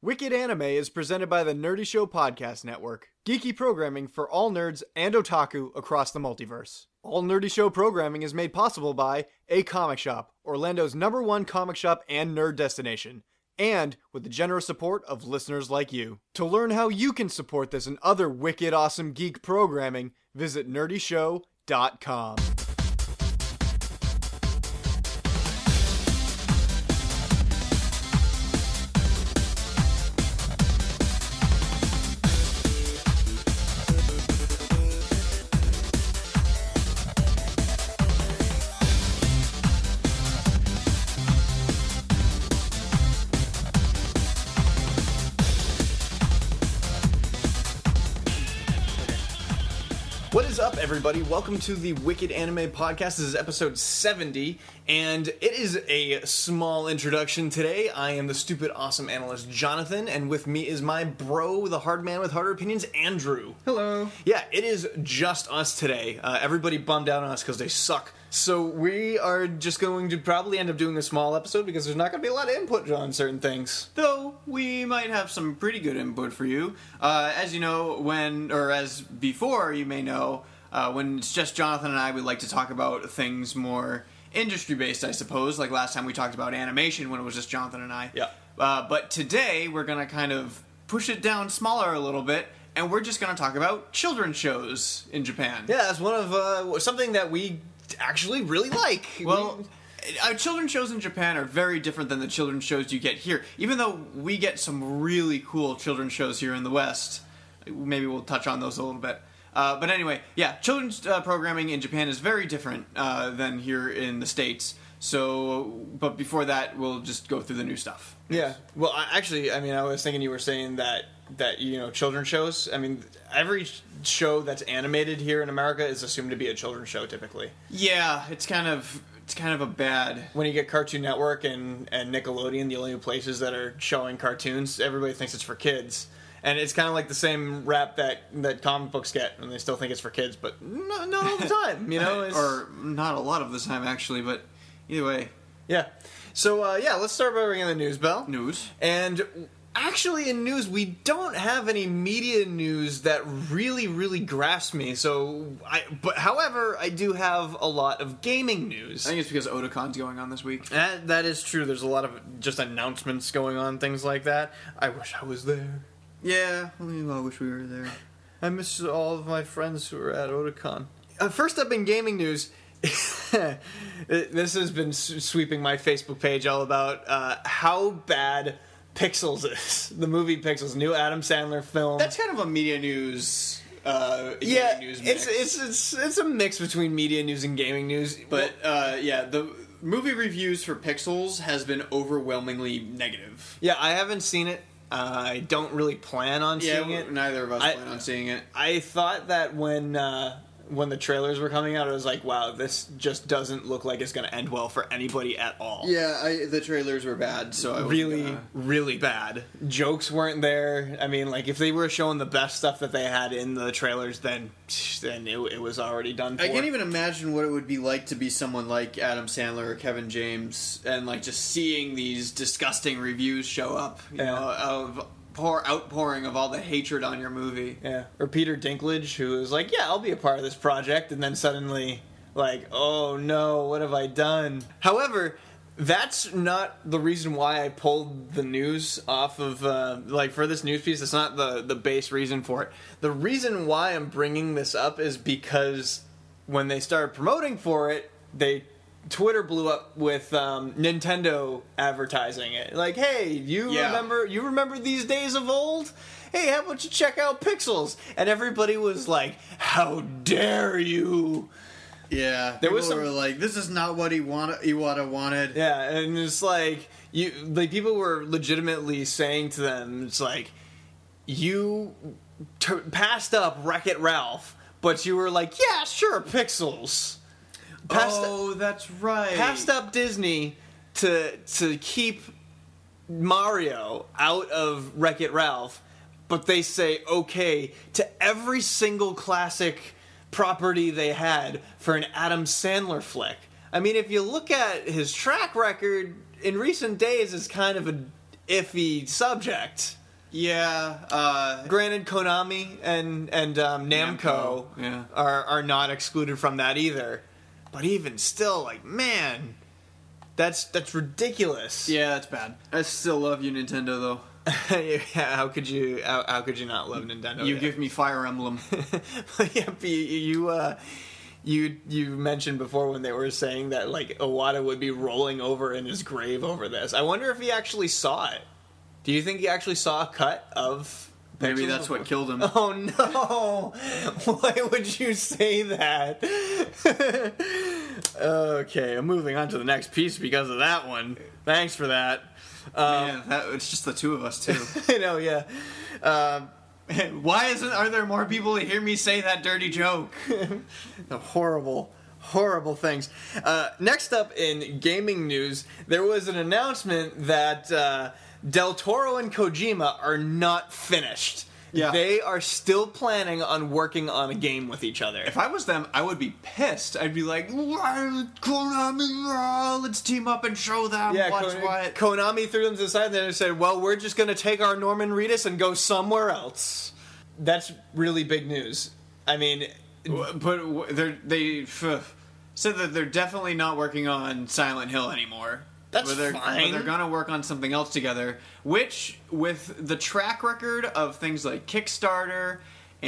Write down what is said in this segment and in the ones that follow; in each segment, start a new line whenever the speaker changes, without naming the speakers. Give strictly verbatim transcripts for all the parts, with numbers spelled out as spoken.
Wicked Anime is presented by the Nerdy Show Podcast Network, geeky programming for all nerds and otaku across the multiverse. All Nerdy Show programming is made possible by A Comic Shop, Orlando's number one comic shop and nerd destination, and with the generous support of listeners like you. To learn how you can support this and other wicked awesome geek programming, visit nerdy show dot com. What is up, everybody? Welcome to the Wicked Anime Podcast. This is episode seventy, and it is a small introduction today. I am the stupid, awesome analyst, Jonathan, and with me is my bro, the hard man with harder opinions, Andrew.
Hello.
Yeah, it is just us today. Uh, everybody bummed out on us because they suck. So we are just going to probably end up doing a small episode because there's not going to be a lot of input on certain things.
Though we might have some pretty good input for you. Uh, as you know, when, or as before you may know, uh, when it's just Jonathan and I, we like to talk about things more industry-based, I suppose. Like last time we talked about animation when it was just Jonathan and I.
Yeah.
Uh, but today we're going to kind of push it down smaller a little bit, and we're just going to talk about children's shows in Japan.
Yeah, that's one of, uh, something that we actually really like.
Well, uh, children's shows in Japan are very different than the children's shows you get here. Even though we get some really cool children's shows here in the West. Maybe we'll touch on those a little bit. Uh, but anyway, yeah, children's uh, programming in Japan is very different uh, than here in the States. So, but before that, we'll just go through the new stuff.
Yeah. Well, I, actually, I mean, I was thinking you were saying that, that, you know, children's shows, I mean, every show that's animated here in America is assumed to be a children's show, typically.
Yeah, it's kind of, it's kind of a bad...
When you get Cartoon Network and, and Nickelodeon, the only places that are showing cartoons, everybody thinks it's for kids. And it's kind of like the same rap that, that comic books get, and they still think it's for kids, but no, not all the time, you know? It's...
Or not a lot of the time, actually, but either way.
Yeah. So, uh, yeah, let's start by ringing the news bell.
News.
And actually, in news, we don't have any media news that really, really grasps me. So, I, but however, I do have a lot of gaming news.
I think it's because Otacon's going on this week.
That, that is true. There's a lot of just announcements going on, things like that. I wish I was there.
Yeah, I mean, I wish we were there.
I miss all of my friends who were at Otakon. Uh, first up in gaming news, this has been sweeping my Facebook page all about uh, how bad Pixels is. The movie Pixels, new Adam Sandler film.
That's kind of a media news. Uh,
yeah,
news mix.
it's it's it's it's a mix between media news and gaming news.
But uh, yeah, the movie reviews for Pixels has been overwhelmingly negative.
Yeah, I haven't seen it. Uh, I don't really plan on
yeah,
seeing it.
Neither of us
I,
plan on seeing it.
I thought that when uh, when the trailers were coming out, I was like, wow, this just doesn't look like it's going to end well for anybody at all.
Yeah, I, the trailers were bad, so I
really,
gonna...
really bad. Jokes weren't there. I mean, like, if they were showing the best stuff that they had in the trailers, then then it, it was already done for.
I can't even imagine what it would be like to be someone like Adam Sandler or Kevin James and, like, just seeing these disgusting reviews show up, you
yeah.
know, of... Pour outpouring of all the hatred on your movie.
Yeah. Or Peter Dinklage, who was like, yeah, I'll be a part of this project, and then suddenly, like, oh no, what have I done? However, that's not the reason why I pulled the news off of, uh, like, for this news piece, that's not the, the base reason for it. The reason why I'm bringing this up is because when they started promoting for it, they... Twitter blew up with um, Nintendo advertising it. Like, hey, you
yeah.
remember you remember these days of old? Hey, how about you check out Pixels? And everybody was like, how dare you?
Yeah,
there
people
was some...
were like, this is not what he wanted. Iwata wanted.
Yeah, and it's like you, like people were legitimately saying to them, it's like, you t- passed up Wreck-It Ralph, but you were like, yeah, sure, Pixels.
Passed oh, up, that's right.
Passed up Disney to to keep Mario out of Wreck-It Ralph, but they say okay to every single classic property they had for an Adam Sandler flick. I mean, if you look at his track record in recent days, it's kind of a iffy subject.
Yeah. Uh,
Granted, Konami and and um, Namco,
Namco, yeah.
are are not excluded from that either. But even still, like, man, that's that's ridiculous.
yeah, that's bad. I still love you, Nintendo, though.
Yeah, how could you how, how could you not love Nintendo?
You
yet?
give me Fire Emblem.
Yeah, but you you, uh, you you mentioned before when they were saying that like Iwata would be rolling over in his grave over this. I wonder if he actually saw it. Do you think he actually saw a cut of?
Maybe
Pixels
that's
before?
what killed him.
Oh no! Why would you say that? Okay, I'm moving on to the next piece because of that one. Thanks for that. Um,
Man, that, it's just the two of us, too.
I know, yeah. Um,
Why isn't? Are there more people to hear me say that dirty joke?
The horrible, horrible things. Uh, next up in gaming news, there was an announcement that uh, Del Toro and Kojima are not finished.
Yeah.
They are still planning on working on a game with each other.
If I was them, I would be pissed. I'd be like, "Why, Konami, let's team up and show them
yeah,
what's
Kon-
what."
Konami threw them to the side and then said, well, we're just going to take our Norman Reedus and go somewhere else. That's really big news. I mean,
But they're, they pff, said that they're definitely not working on Silent Hill anymore.
That's
but they're,
fine.
But they're gonna work on something else together, which, with the track record of things like Kickstarter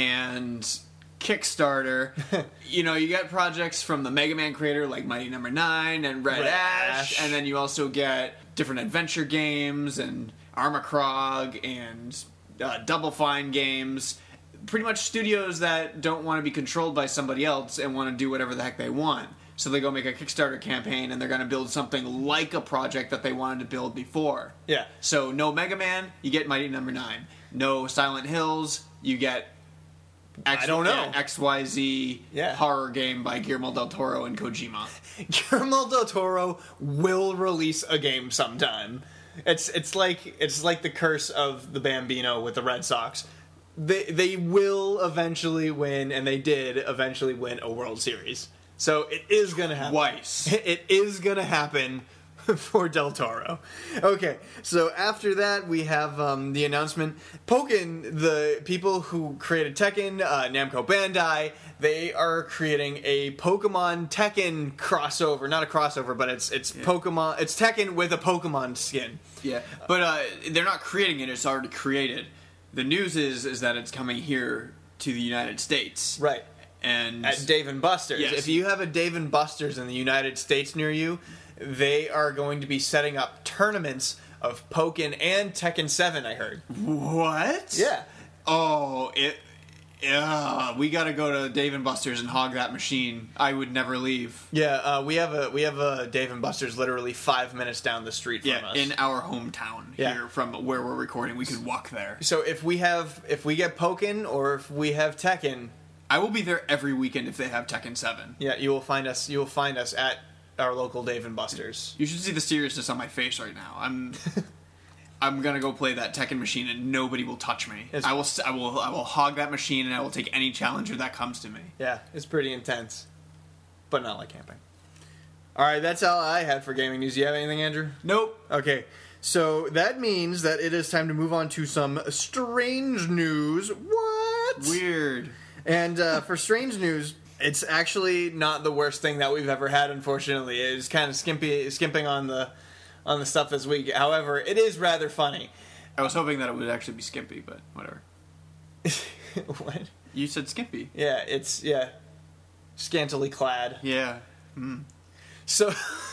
and Kickstarter, you know, you get projects from the Mega Man creator like Mighty Number Nine and Red,
Red
Ash,
Ash.
and then you also get different adventure games and Armacrog and uh, Double Fine games. Pretty much studios that don't want to be controlled by somebody else and want to do whatever the heck they want. So they go make a Kickstarter campaign and they're going to build something like a project that they wanted to build before.
yeah.
So no Mega Man, you get Mighty Number Nine. No Silent Hills, you get X-
I don't know.
yeah, X Y Z
Yeah.
horror game by Guillermo del Toro and Kojima.
Guillermo del Toro will release a game sometime. It's it's like it's like the curse of the Bambino with the Red Sox. They they will eventually win, and they did eventually win a World Series. So it is gonna happen.
Twice.
It is gonna happen for Del Toro. Okay, so after that we have um, the announcement. Pokken, the people who created Tekken, uh, Namco Bandai, they are creating a Pokemon Tekken crossover. Not a crossover, but it's it's Pokemon. It's Tekken with a Pokemon skin.
Yeah, but uh, they're not creating it; it's already created. The news is is that it's coming here to the United States,
Right.
and
At Dave and Buster's.
Yes.
If you have a Dave and Buster's in the United States near you, they are going to be setting up tournaments of Pokken and Tekken seven, I heard.
what?
Yeah.
Oh, it. Yeah, we got to go to Dave and Buster's and hog that machine. I would never leave.
Yeah, uh, we have a we have a Dave and Buster's literally five minutes down the street from
Yeah,
us.
in our hometown
Yeah.
here from where we're recording, we could walk there.
So if we have if we get Pokken or if we have Tekken,
I will be there every weekend if they have Tekken seven.
yeah, you will find us you will find us at our local Dave and Buster's.
You should see the seriousness on my face right now. I'm I'm gonna go play that Tekken machine and nobody will touch me.
It's-
I will s- I will I will hog that machine and I will take any challenger that comes to me.
Yeah, it's pretty intense, but not like camping. All right, that's all I had for gaming news. Do you have anything, Andrew?
Nope.
Okay, so that means that it is time to move on to some strange news. What?
Weird.
And uh, for strange news, it's actually not the worst thing that we've ever had. Unfortunately, it's kind of skimpy, skimping on the on the stuff this week. However, it is rather funny.
I was hoping that it would actually be skimpy, but whatever.
What?
You said skimpy.
Yeah, it's yeah, scantily clad.
Yeah. Mm.
So,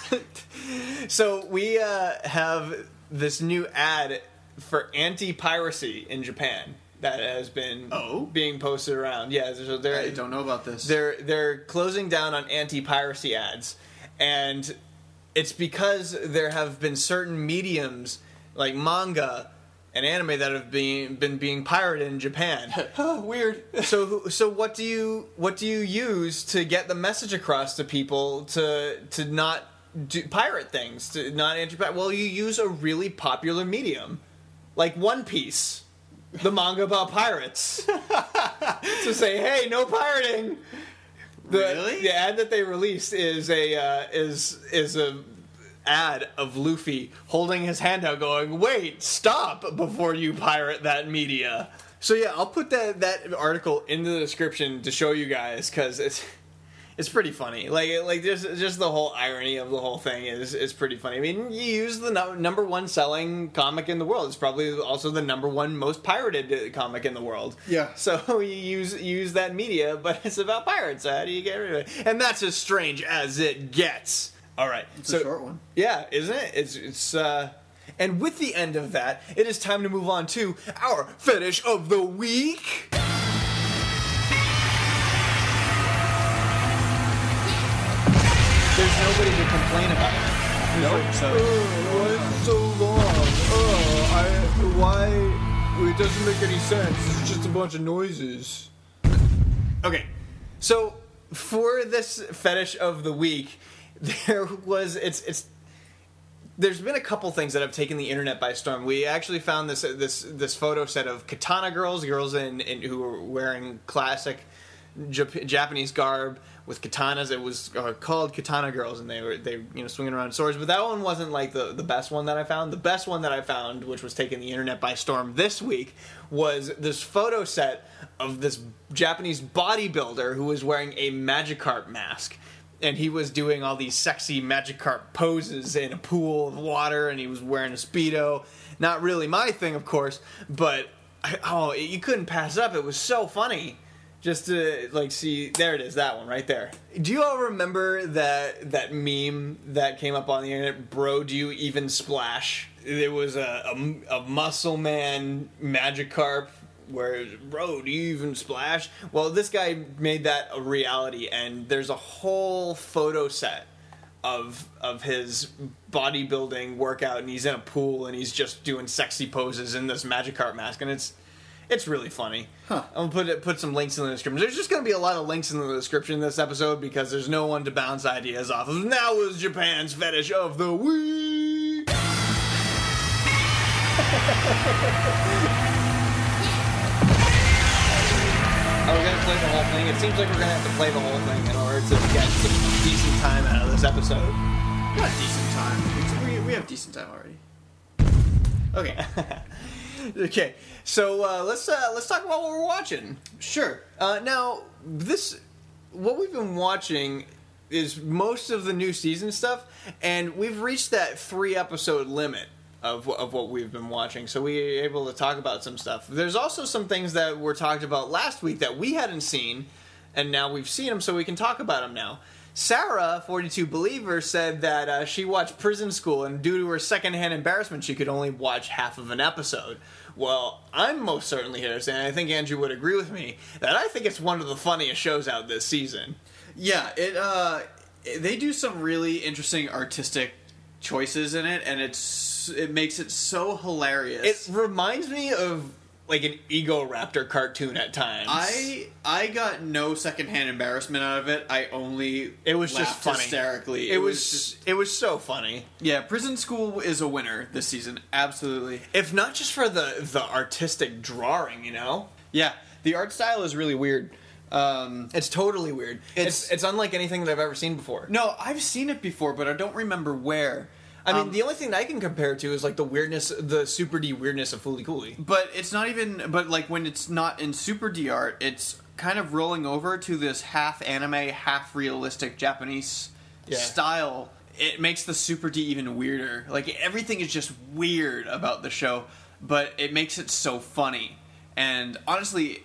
so we uh, have this new ad for anti-piracy in Japan that has been
Oh?
being posted around. Yeah, so they're
I don't know about this.
they're they're closing down on anti-piracy ads, and it's because there have been certain mediums like manga and anime that have been been being pirated in Japan.
Oh, weird.
So so what do you what do you use to get the message across to people to to not do, pirate things, to not anti Well, you use a really popular medium like One Piece, the manga about pirates, to say, hey, no pirating. The,
Really?
The ad that they released is a uh, is is a ad of Luffy holding his hand out going, wait, stop before you pirate that media. So yeah, I'll put that, that article in the description to show you guys, because it's it's pretty funny. Like like just just the whole irony of the whole thing is is pretty funny. I mean, you use the no, number one selling comic in the world. It's probably also the number one most pirated comic in the world.
Yeah.
So you use use that media, but it's about pirates. So how do you get rid of it? And that's as strange as it gets. All right.
It's
so,
a short one.
Yeah, isn't it? It's it's uh and with the end of that, it is time to move on to our fetish of the week. There's nobody to complain about it.
Nope. So.
Oh, why is it so long? Oh, I why it doesn't make any sense. It's just a bunch of noises. Okay, so for this fetish of the week, there was it's it's. There's been a couple things that have taken the internet by storm. We actually found this this this photo set of katana girls, girls in, in who were wearing classic Jap- Japanese garb with katanas. It was uh, called Katana Girls, and they were they you know swinging around swords. But that one wasn't like the the best one that I found. The best one that I found, which was taking the internet by storm this week, was this photo set of this Japanese bodybuilder who was wearing a Magikarp mask. And he was doing all these sexy Magikarp poses in a pool of water, and he was wearing a Speedo. Not really my thing, of course, but oh, you couldn't pass it up. It was so funny. Just to, like, see, there it is, that one right there. Do you all remember that that meme that came up on the internet, bro, do you even splash? There was a, a, a muscle man Magikarp where, bro, do you even splash? Well, this guy made that a reality, and there's a whole photo set of of his bodybuilding workout, and he's in a pool, and he's just doing sexy poses in this Magikarp mask, and it's it's really funny.
Huh.
I'll put it, put some links in the description. There's just going to be a lot of links in the description in this episode because there's no one to bounce ideas off of. Now is Japan's fetish of the week. Are we going to play the whole thing? It seems like we're going to have to play the whole thing in order to get some decent time out of this episode.
Not decent time. We, we have decent time already.
Okay. Okay. So uh, let's uh, let's talk about what we're watching.
Sure.
Uh, now, this what we've been watching is most of the new season stuff, and we've reached that three episode limit of of what we've been watching, so we were able to talk about some stuff. There's also some things that were talked about last week that we hadn't seen, and now we've seen them, so we can talk about them now. Sarah, forty-two Believer, said that uh, she watched Prison School, and due to her secondhand embarrassment, she could only watch half of an episode. Well, I'm most certainly here to say, and I think Andrew would agree with me, that I think it's one of the funniest shows out this season.
Yeah, it. Uh, they do some really interesting artistic choices in it, and it's it makes it so hilarious.
It reminds me of like an Ego Raptor cartoon at times.
I I got no secondhand embarrassment out of it. I only
it was just
laughed
funny
hysterically.
It,
It
was,
was just
it was so funny.
yeah. Prison School is a winner this season, absolutely.
If not just for the the artistic drawing, you know.
Yeah, the art style is really weird. Um,
It's totally weird. It's,
It's-
it's unlike anything that I've ever seen before.
no, I've seen it before, but I don't remember where.
I mean,
Um,
the only thing that I can compare it to is like the weirdness, the Super D weirdness of Fooly Cooly.
But it's not even. But like when it's not in Super D art, it's kind of rolling over to this half anime, half realistic Japanese
Yeah.
style. It makes the Super D even weirder. Like everything is just weird about the show, but it makes it so funny. And honestly,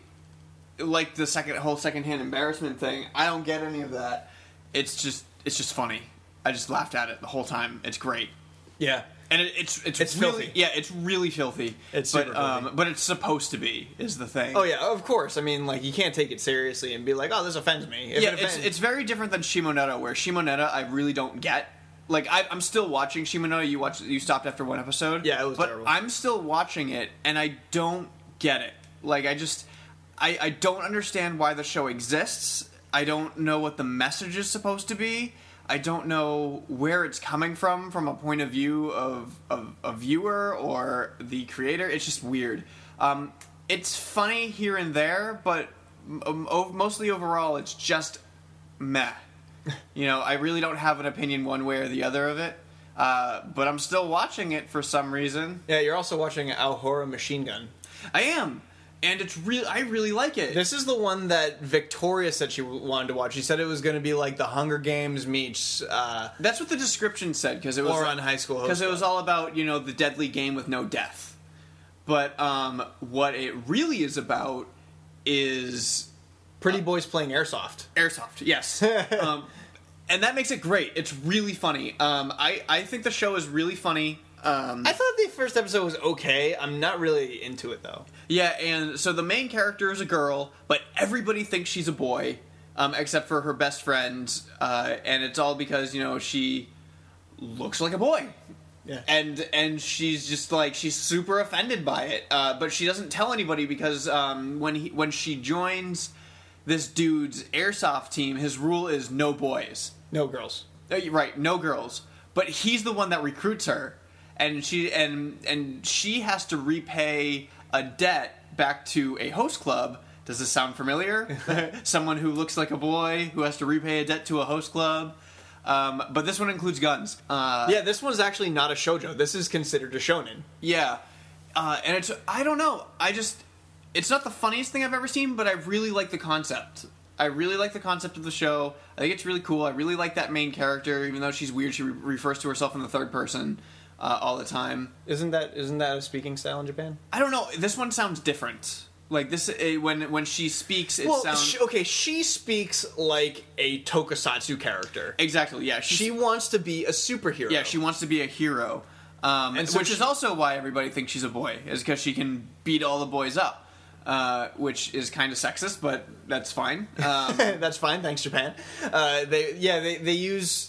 like the second whole secondhand embarrassment thing, I don't get any of that. It's just it's just funny. I just laughed at it the whole time. It's great.
Yeah.
And it, it's it's
It's
really,
filthy.
Yeah, it's really filthy.
It's
but
super
um,
filthy.
but it's supposed to be is the thing.
Oh yeah, of course. I mean, like you can't take it seriously and be like, "Oh, this offends me." If
yeah.
it
It's
offends-
it's very different than Shimoneta, where Shimoneta I really don't get. Like I, I'm still watching Shimoneta. You watched you stopped after one episode.
Yeah, it was
but
terrible.
I'm still watching it, and I don't get it. Like I just I I don't understand why the show exists. I don't know what the message is supposed to be. I don't know where it's coming from, from a point of view of, of a viewer or the creator. It's just weird. Um, it's funny here and there, but um, o- mostly overall, it's just meh. You know, I really don't have an opinion one way or the other of it. Uh, but I'm still watching it for some reason.
Yeah, you're also watching Aohara Machine Gun.
I am. And it's real. I really like it.
This is the one that Victoria said she wanted to watch. She said it was going to be like the Hunger Games meets... Uh,
That's what the description said, because it was...
Or on High School Host.
Because it was all about, you know, the deadly game with no death. But um, what it really is about is...
Pretty boys playing airsoft.
Airsoft, yes. um, and that makes it great. It's really funny. Um, I, I think the show is really funny. Um,
I thought the first episode was okay. I'm not really into it, though.
Yeah, and so the main character is a girl, but everybody thinks she's a boy, um, except for her best friend, uh, and it's all because, you know, she looks like a boy.
Yeah.
And and she's just like, she's super offended by it, uh, but she doesn't tell anybody because um, when he, when she joins this dude's airsoft team, his rule is no boys.
No girls.
Uh, Right, no girls. But he's the one that recruits her. And she and and she has to repay a debt back to a host club. Does this sound familiar? Someone who looks like a boy who has to repay a debt to a host club. Um, but this one includes guns. Uh,
Yeah, this one's actually not a shoujo. This is considered a shonen.
yeah, uh, and it's I don't know. I just it's not the funniest thing I've ever seen, but I really like the concept. I really like the concept of the show. I think it's really cool. I really like that main character, even though she's weird. She re- refers to herself in the third person. Uh, all the time.
Isn't that isn't that a speaking style in Japan?
I don't know. This one sounds different. Like this, uh, when when she speaks, it
Well,
sounds
sh- okay, she speaks like a tokusatsu character.
exactly. Yeah,
She
she's-
wants to be a superhero.
yeah, she wants to be a hero, um,
And so
which
she-
is also why everybody thinks she's a boy, is because she can beat all the boys up, uh, which is kind of sexist, but that's fine. Um,
That's fine, thanks Japan. Uh, they yeah they they use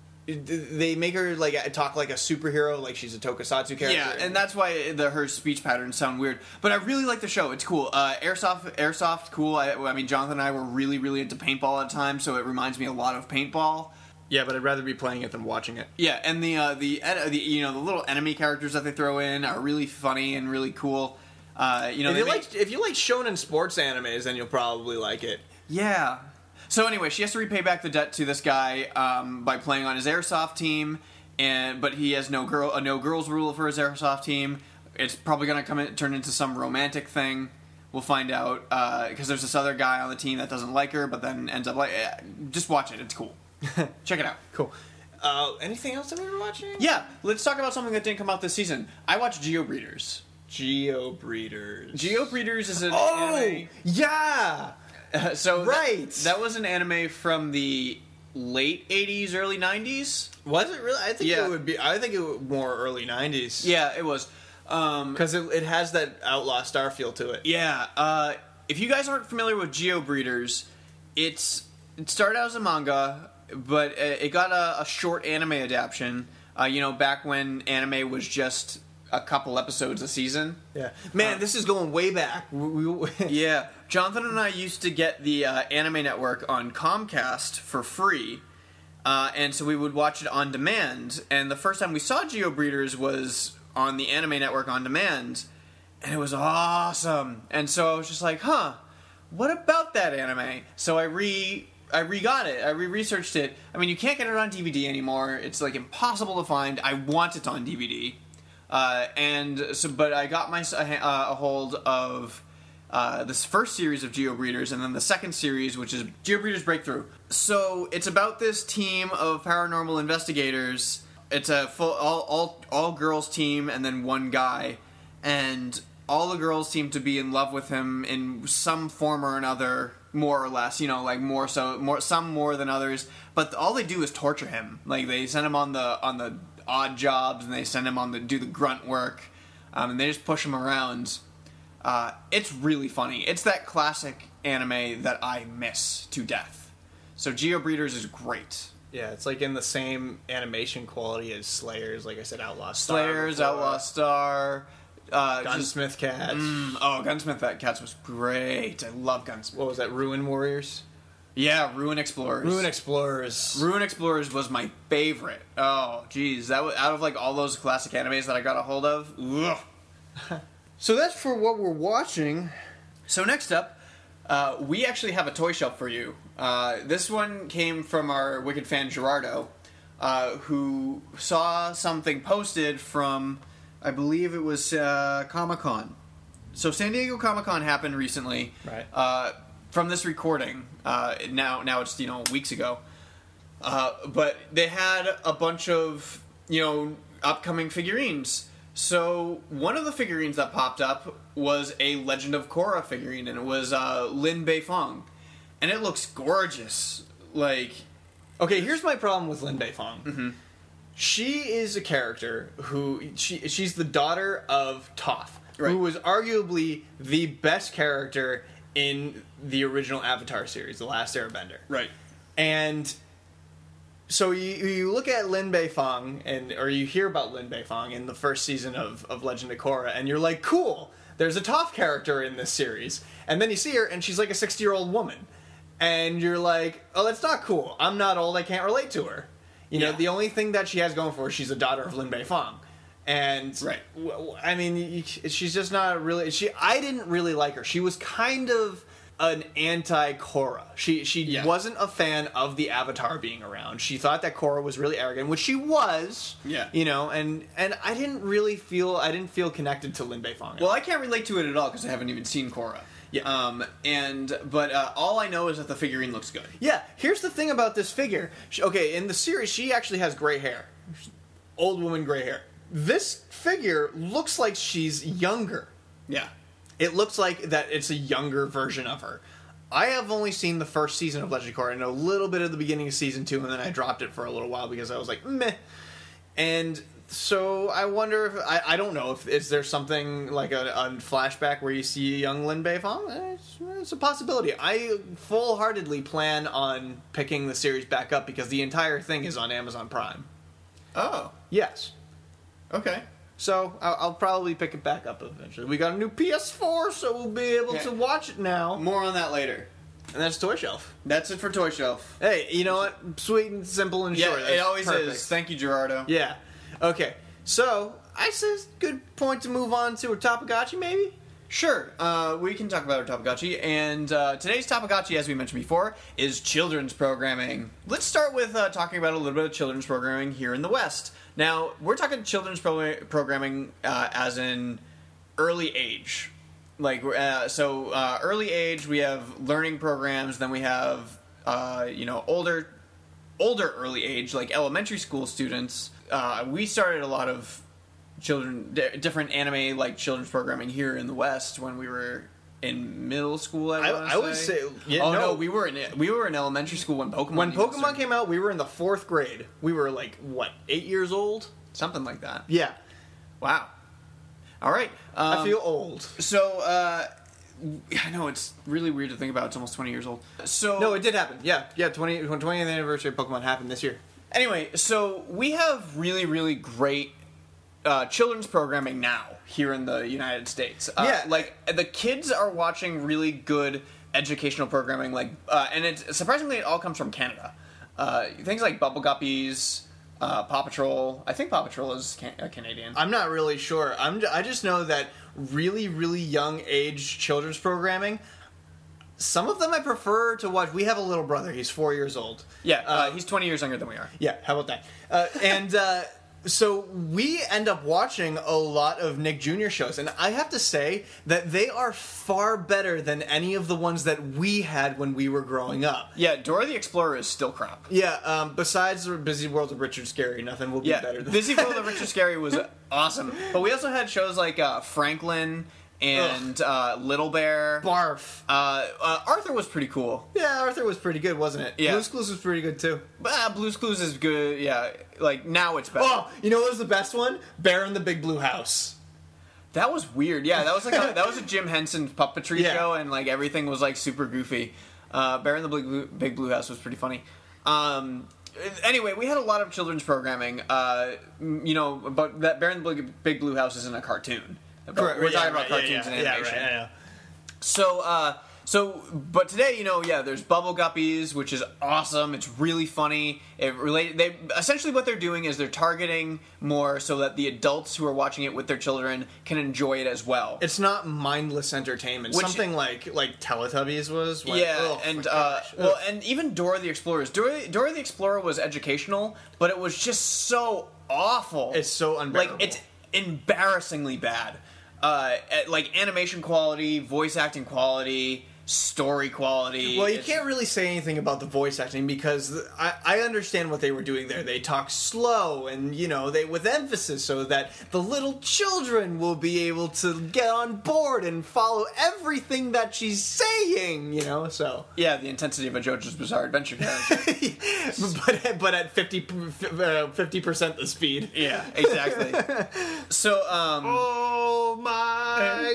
they make her like talk like a superhero, like she's a tokusatsu character.
Yeah, and that's why the her speech patterns sound weird. But I really like the show. It's cool. Uh, airsoft, airsoft, cool. I, I mean, Jonathan and I were really, really into paintball at the time, so it reminds me a lot of paintball.
yeah, but I'd rather be playing it than watching it.
Yeah, and the uh, the, ed- the you know the little enemy characters that they throw in are really funny and really cool. Uh, you know,
If
they
you
make-
like if you like shonen sports animes, then you'll probably like it.
yeah. So anyway, she has to repay back the debt to this guy um, by playing on his airsoft team, and but he has no girl a no girls rule for his airsoft team. It's probably going to come in, turn into some romantic thing. We'll find out because there's this other guy on the team that doesn't like her, but then ends up like. eh, Just watch it; it's cool. Check it out.
Cool. Uh, anything else that we were watching?
Yeah, let's talk about something that didn't come out this season. I watched Geo Breeders.
Geo Breeders.
Geo Breeders is an
Oh
anime.
yeah.
Uh, so
Right.
that, that was an anime from the late eighties, early nineties.
Was it really? I think
Yeah.
it would be. I think it would more early nineties.
Yeah, it was. Um,
because it, it has that Outlaw Star feel to it.
yeah, uh, if you guys aren't familiar with Geo Breeders, it's it started out as a manga, but uh, it got a, a short anime adaptation. Uh, you know, back when anime was just a couple episodes a season.
Yeah, man,
Uh,
this is going way back. We, we,
Yeah, Jonathan and I used to get the uh, Anime Network on Comcast for free, uh, and so we would watch it on demand. And the first time we saw Geo Breeders was on the Anime Network on demand, and it was awesome. And so I was just like, "Huh, what about that anime?" So I re I re-got it. I re-researched it. I mean, you can't get it on D V D anymore. It's like impossible to find. I want it on D V D. Uh, and so, but I got my uh, a hold of uh, this first series of Geo Breeders, and then the second series, which is Geo Breeders Breakthrough. So it's about this team of paranormal investigators. It's a full all all all girls team, and then one guy, and all the girls seem to be in love with him in some form or another, more or less. You know, like more so, more some more than others. But all they do is torture him. Like they send him on the on the odd jobs, and they send him on the do the grunt work, um, and they just push him around. Uh, it's really funny. It's that classic anime that I miss to death. So Geo Breeders is great.
yeah, it's like in the same animation quality as Slayers. Like I said, Outlaw Star.
Slayers,
before.
Outlaw Star, uh, just-
Gunsmith Cats.
mm, oh, Gunsmith that Cats was great. I love Gunsmith.
What was that? Ruin Warriors.
Yeah, Ruin Explorers.
Ruin Explorers.
Ruin Explorers was my favorite. Oh, geez, that was out of like all those classic animes that I got a hold of. Ugh.
So that's for what we're watching.
So next up, uh, we actually have a toy shelf for you. Uh, this one came from our Wicked fan Gerardo. uh, who saw something posted from, I believe it was uh, Comic-Con. So San Diego Comic-Con happened recently.
Right.
Uh, from this recording, uh, now now it's, you know, weeks ago. Uh, but they had a bunch of, you know, upcoming figurines. So one of the figurines that popped up was a Legend of Korra figurine, and it was uh, Lin Beifong. And it looks gorgeous. Like...
Okay, here's my problem with Lin Beifong.
Mm-hmm.
She is a character who... she She's the daughter of Toph,
right.
who was arguably the best character in the original Avatar series, The Last Airbender.
Right.
And so you, you look at Lin Beifong, and or you hear about Lin Beifong in the first season of, of Legend of Korra, and you're like, cool, there's a Toph character in this series. And then you see her, and she's like a sixty-year-old woman. And you're like, oh, that's not cool. I'm not old, I can't relate to her. You know,
Yeah.
the only thing that she has going for her, she's a daughter of Lin Beifong. And,
Right.
w- w- I mean, you- she's just not really... She, I didn't really like her. She was kind of an anti-Korra. She she
Yeah.
wasn't a fan of the Avatar being around. She thought that Korra was really arrogant, which she was.
Yeah.
You know, and, and I didn't really feel... I didn't feel connected to Lin Beifong.
Well, I can't relate to it at all because I haven't even seen Korra.
Yeah.
Um, and, but uh, all I know is that the figurine looks good.
Yeah, here's the thing about this figure. She, okay, in the series, she actually has gray hair. Old woman gray hair. This figure looks like she's younger.
Yeah.
It looks like that it's a younger version of her. I have only seen the first season of Legend of Korra and a little bit of the beginning of season two, and then I dropped it for a little while because I was like, meh. And so I wonder if... I, I don't know if... Is there something like a, a flashback where you see young Lin Beifong? It's, it's a possibility. I full-heartedly plan on picking the series back up because the entire thing is on Amazon Prime.
Oh.
Yes.
Okay.
So I'll, I'll probably pick it back up eventually. We got a new P S four, so we'll be able
Okay.
to watch it now.
More on that later.
And that's Toy Shelf.
That's it for Toy Shelf.
Hey, you know what? Sweet and simple and
Yeah,
short.
it
That's
always
perfect.
is. Thank you, Gerardo.
Yeah. Okay. So I says good point to move on to a Topagachi, maybe.
Sure, uh, we can talk about our Topagachi, and uh, today's Topagachi, as we mentioned before, is children's programming. Let's start with uh, talking about a little bit of children's programming here in the West. Now, we're talking children's pro- programming uh, as in early age. Like, uh, so uh, early age, we have learning programs, then we have, uh, you know, older, older early age, like elementary school students. Uh, we started a lot of children d- different anime like children's programming here in the West when we were in middle school. I,
I,
wanna
I would say. Yeah,
oh no.
no,
we were in we were in elementary school when Pokemon
when
even
Pokemon
started.
came out, we were in the fourth grade. We were like what, eight years old?
something like that.
Yeah.
Wow. All right. Um,
I feel old.
so. Uh, I know it's really weird to think about. It's almost twenty years old. So
No, it did happen. Yeah, yeah. twenty, twentieth anniversary of Pokemon happened this year.
Anyway, so we have really, really great uh, children's programming now here in the United States. Uh,
Yeah.
like the kids are watching really good educational programming, like, uh, and it surprisingly it all comes from Canada. Uh, things like Bubble Guppies, uh, Paw Patrol. I think Paw Patrol is can- uh, Canadian.
I'm not really sure. I'm. I just know that really, really young age children's programming. Some of them I prefer to watch. We have a little brother. He's four years old.
yeah, uh, he's twenty years younger than we are.
Yeah, how about that? Uh, and uh, so we end up watching a lot of Nick Junior shows, and I have to say that they are far better than any of the ones that we had when we were growing up.
Yeah, Dora the Explorer is still crap.
Yeah, um, besides the Busy World of Richard Scarry, nothing will be
Yeah,
better than
Busy World of Richard Scarry was awesome. But we also had shows like uh, Franklin and uh, Little Bear.
Barf.
Uh, uh, Arthur was pretty cool.
Yeah, Arthur was pretty good, wasn't it?
Yeah.
Blue's Clues was pretty good too.
But uh, Blue's Clues is good. Yeah, like now it's better.
Oh, you know what was the best one? Bear in the Big Blue House.
That was weird. Yeah, that was like a, that was a Jim Henson puppetry
Yeah.
show, and like everything was like super goofy. Uh, Bear in the Big Blue, Big Blue House was pretty funny. Um, anyway, we had a lot of children's programming. Uh, you know, but that Bear in the Big, Big Blue House isn't a cartoon. But
Correct.
We're
Yeah,
talking about
right, yeah,
cartoons
yeah,
and
yeah,
animation.
right, I know.
So, uh, so, but today, you know, yeah, there's Bubble Guppies, which is awesome. It's really funny. It relate. They essentially what they're doing is they're targeting more so that the adults who are watching it with their children can enjoy it as well.
It's not mindless entertainment.
Which-
Something like like Teletubbies was. When,
Yeah,
oh,
and
my
uh,
gosh.
well,
Ugh.
and even Dora the Explorer. Dora, Dora the Explorer was educational, but it was just so awful.
It's so unbearable.
Like it's embarrassingly bad. Uh, at, like animation quality, voice acting quality, story quality.
Well, you
It's-
can't really say anything about the voice acting because I, I understand what they were doing there. They talk slow and, you know, they with emphasis so that the little children will be able to get on board and follow everything that she's saying, you know, so.
Yeah, the intensity of a JoJo's Bizarre Adventure character.
but, but at fifty, uh, fifty percent the speed.
Yeah, exactly. So, um...
Oh my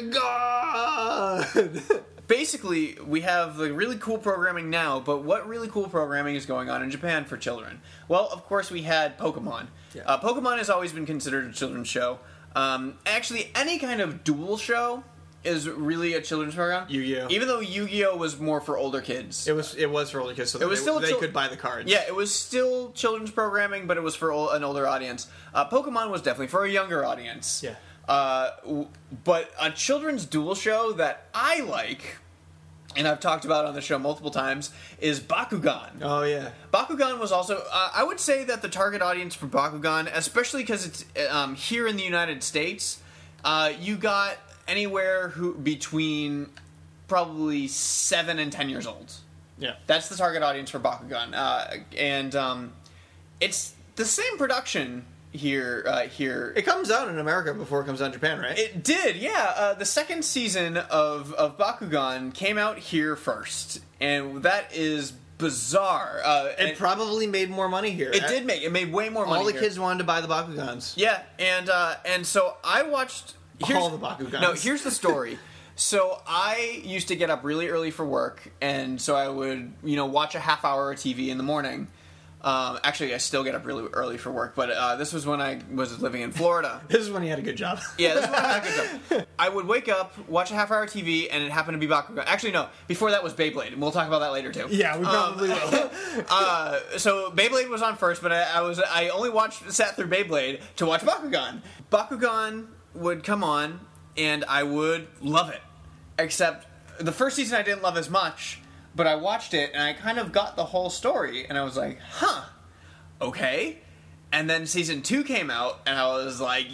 god!
basically, we have the really cool programming now, but what really cool programming is going on in Japan for children? Well, of course, we had Pokemon.
Yeah.
Uh, Pokemon has always been considered a children's show. Um, actually, any kind of duel show is really a children's program.
Yu-Gi-Oh.
Even though Yu-Gi-Oh was more for older kids.
It was it was for older kids, so that
was
they,
still a
they
chil-
could buy the cards.
Yeah, it was still children's programming, but it was for ol- an older audience. Uh, Pokemon was definitely for a younger audience.
Yeah.
Uh, w- but a children's duel show that I like, and I've talked about on the show multiple times, is Bakugan.
Oh yeah.
Bakugan was also, uh, I would say that the target audience for Bakugan, especially because it's um, here in the United States, uh, you got anywhere who between probably seven and ten years old.
Yeah.
That's the target audience for Bakugan, uh, and um, it's the same production here. Uh, here,
It comes out in America before it comes out in Japan, right?
it did, yeah. Uh, the second season of of Bakugan came out here first, and that is bizarre. Uh,
It
and
probably made more money here.
it did make it made way more money.
All the
here.
kids wanted to buy the Bakugans.
Yeah, and uh, and so I watched
All the Bakugans.
No, here's the story. So I used to get up really early for work, and so I would, you know, watch a half hour of T V in the morning. Um, actually, I still get up really early for work, but uh, this was when I was living in Florida.
This is when he had a good job.
Yeah, this is when I had a good job. I would wake up, watch a half hour of T V, and it happened to be Bakugan. Actually, no, before that was Beyblade, and we'll talk about that later too.
Yeah, we probably will.
Uh, so Beyblade was on first, but I, I was I only watched sat through Beyblade to watch Bakugan. Bakugan would come on, and I would love it. Except the first season I didn't love as much, but I watched it and I kind of got the whole story, and I was like, huh, okay. And then season two came out, and I was like,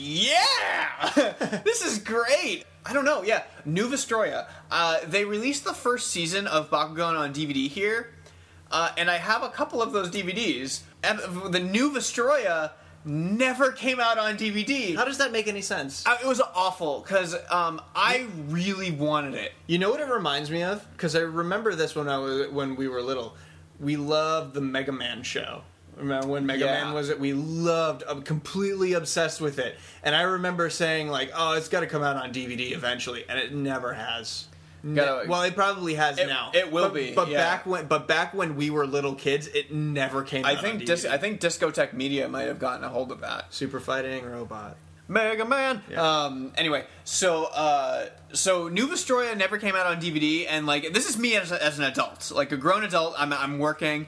yeah, this is great. I don't know, yeah, New Vestroya. Uh, they released the first season of Bakugan on D V D here, uh, and I have a couple of those D V Ds. And the New Vestroya never came out on D V D.
How does that make any sense?
Uh, it was awful, because um, I really wanted it.
You know what it reminds me of? Because I remember this when I was when we were little. We loved the Mega Man show. Remember when Mega
Yeah.
Man was it? We loved, I'm completely obsessed with it. And I remember saying like, "Oh, it's got to come out on D V D eventually," and it never has. Ne-
Gotta-
well, it probably has
It-
now.
it will
But-
be,
But
yeah.
back when, but back when we were little kids, it never came
I
out on
think
D V D.
Dis- I think Discotech Media might have gotten a hold of that.
Super Fighting Robot.
Mega Man.
Yeah.
Um. Anyway, so uh, so New Vestroya never came out on D V D, and like this is me as, a, as an adult, like a grown adult. I'm I'm working.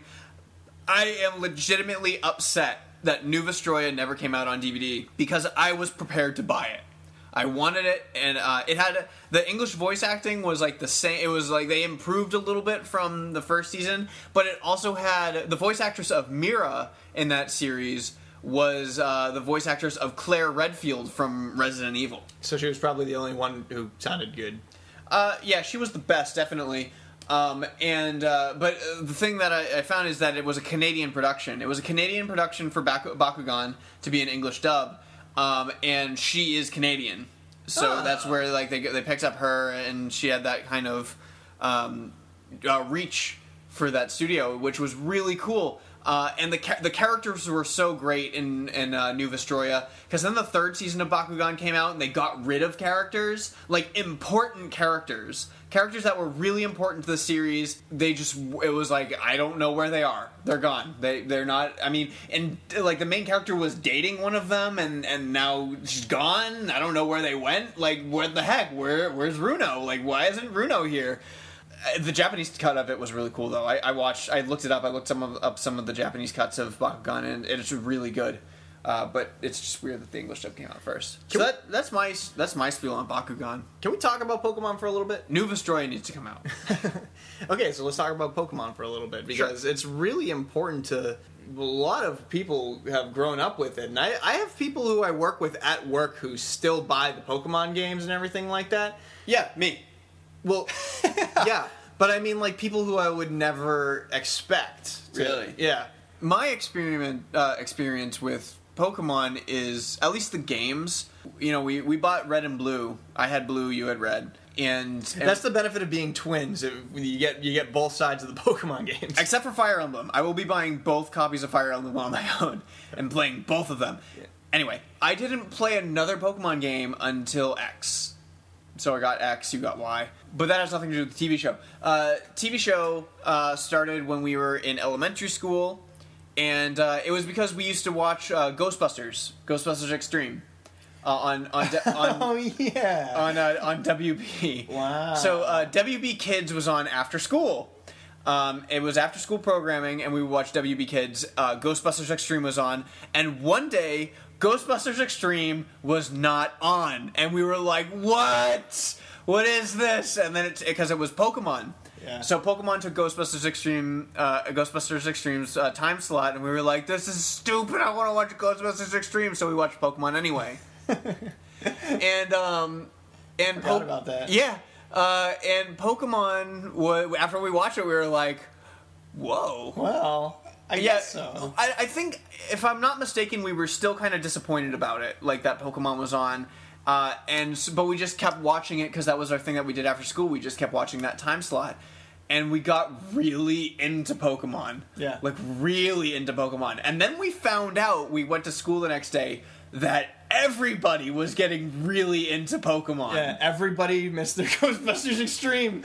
I am legitimately upset that New Vestroya never came out on D V D because I was prepared to buy it. I wanted it, and uh, it had the English voice acting was like the same. It was like they improved a little bit from the first season, but it also had the voice actress of Mira in that series was uh, the voice actress of Claire Redfield from Resident Evil.
So she was probably the only one who sounded good.
Uh, yeah, she was the best, definitely. Um, and uh, but uh, the thing that I, I found is that it was a Canadian production. It was a Canadian production for Baku- Bakugan to be an English dub, um, and she is Canadian, so
Ah.
that's where like they they picked up her, and she had that kind of um, uh, reach for that studio, which was really cool. Uh, and the ca- the characters were so great in in uh, New Vestroya, because then the third season of Bakugan came out and they got rid of characters, like important characters, characters that were really important to the series. They just it was like I don't know where they are. They're gone. They they're not. I mean, and like the main character was dating one of them, and and now she's gone. I don't know where they went. Like what the heck? Where where's Runo? Like why isn't Runo here? Uh, The Japanese cut of it was really cool, though. I, I watched, I looked it up. I looked some of, up some of the Japanese cuts of Bakugan, and it's really good. Uh, but it's just weird that the English dub came out first. So
we-
that, that's my that's my spiel on Bakugan.
Can we talk about Pokemon for a little bit?
New Vestroia needs to come out.
Okay, so let's talk about Pokemon for a little bit, because
Sure.
it's really important to... A lot of people have grown up with it, and I, I have people who I work with at work who still buy the Pokemon games and everything like that.
Yeah, me.
Well, yeah, but I mean, like, people who I would never expect. To,
Really?
Yeah.
My experiment uh, experience with Pokemon is, at least the games, you know, we, we bought Red and Blue. I had Blue, you had Red. And, and
That's the benefit of being twins. It, you get you get both sides of the Pokemon games.
except for Fire Emblem. I will be buying both copies of Fire Emblem on my own and playing both of them.
Yeah.
Anyway, I didn't play another Pokemon game until X. So I got X, you got Y. But that has nothing to do with the T V show. Uh, T V show uh, started when we were in elementary school, and uh, it was because we used to watch uh, Ghostbusters, Ghostbusters Extreme, uh, on on on,
Oh yeah.
on uh, on W B.
Wow.
So uh, W B Kids was on after school. Um, it was after school programming, and we would watch W B Kids. Uh, Ghostbusters Extreme was on, and one day Ghostbusters Extreme was not on, and we were like, "What? What is this?" And then it's because it was Pokemon.
Yeah.
So Pokemon took Ghostbusters Extreme, uh, Ghostbusters Extreme's uh, time slot, and we were like, "This is stupid! I want to watch Ghostbusters Extreme." So we watched Pokemon anyway. and um, and
Forgot
Po-
about that.
Yeah, uh, and Pokemon. wa- After we watched it, we were like, "Whoa!"
Well, I
Yeah,
guess so.
I, I think, if I'm not mistaken, we were still kind of disappointed about it, like that Pokemon was on, uh, and s- but we just kept watching it because that was our thing that we did after school. We just kept watching that time slot, and we got really into Pokemon.
Yeah.
like really into Pokemon, and then we found out. We went to school the next day that everybody was getting really into Pokemon.
Yeah, everybody missed their Ghostbusters Extreme.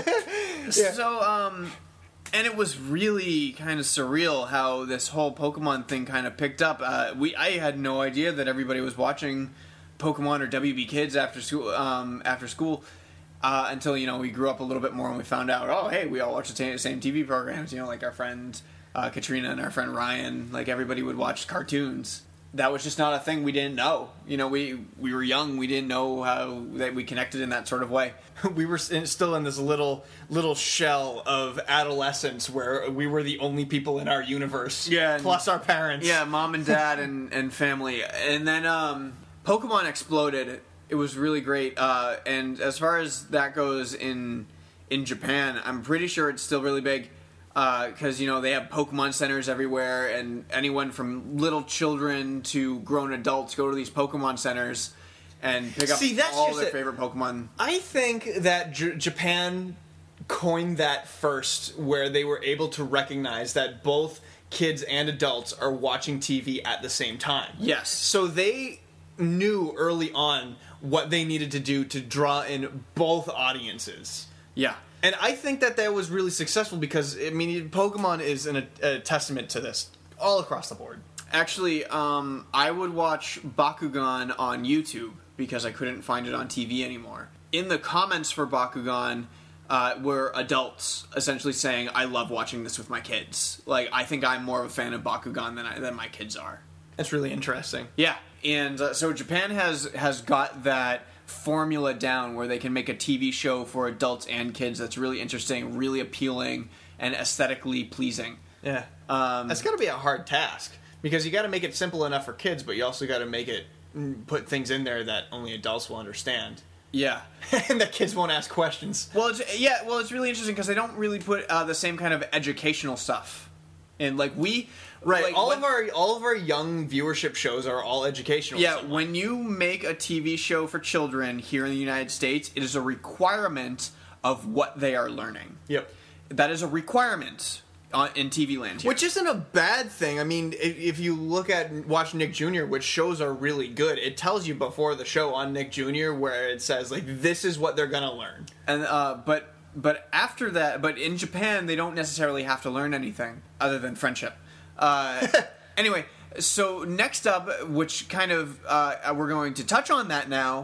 Yeah.
So, um, and it was really kind of surreal how this whole Pokemon thing kind of picked up. Uh, we I had no idea that everybody was watching Pokemon or W B Kids after school. Um, after school, uh, until you know we grew up a little bit more and we found out. Oh, hey, we all watch the same, same T V programs. You know, like our friend uh, Katrina and our friend Ryan. Like everybody would watch cartoons. That was just not a thing we didn't know. You know, we we were young. We didn't know how that we connected in that sort of way.
We were in, still in this little little shell of adolescence where we were the only people in our universe.
Yeah, and-
plus our parents.
Yeah, mom and dad and, and family. And then um, Pokemon exploded. It was really great. Uh, and as far as that goes in in Japan, I'm pretty sure it's still really big. Because, you know, they have Pokemon centers everywhere, and anyone from little children to grown adults go to these Pokemon centers and pick up
See, that's
all
just
their
it.
favorite Pokemon.
I think that J- Japan coined that first, where they were able to recognize that both kids and adults are watching T V at the same time.
Yes.
So they knew early on what they needed to do to draw in both audiences.
Yeah.
And I think that that was really successful because, I mean, Pokemon is an, a testament to this all across the board.
Actually, um, I would watch Bakugan on YouTube because I couldn't find it on T V anymore. In the comments for Bakugan uh, were adults essentially saying, "I love watching this with my kids. Like, I think I'm more of a fan of Bakugan than I, than my kids are."
That's really interesting.
Yeah, and uh, so Japan has has got that formula down where they can make a T V show for adults and kids that's really interesting, really appealing, and aesthetically pleasing.
Yeah.
Um,
That's got to be a hard task because you got to make it simple enough for kids, but you also got to make it mm, put things in there that only adults will understand.
yeah.
And that kids won't ask questions.
Well, it's, yeah, well, it's really interesting because they don't really put uh, the same kind of educational stuff. And like we,
Right.
like,
all
when-
of our all of our young viewership shows are all educational.
yeah,
somehow.
when you make a T V show for children here in the United States, it is a requirement of what they are learning.
Yep.
That is a requirement on, in T V land here.
Which isn't a bad thing. I mean, if, if you look at watch Nick Junior, which shows are really good, it tells you before the show on Nick Junior where it says like this is what they're gonna learn.
and uh, but but after that, but in Japan they don't necessarily have to learn anything other than friendship. Uh, anyway, so next up, which kind of uh, we're going to touch on that now,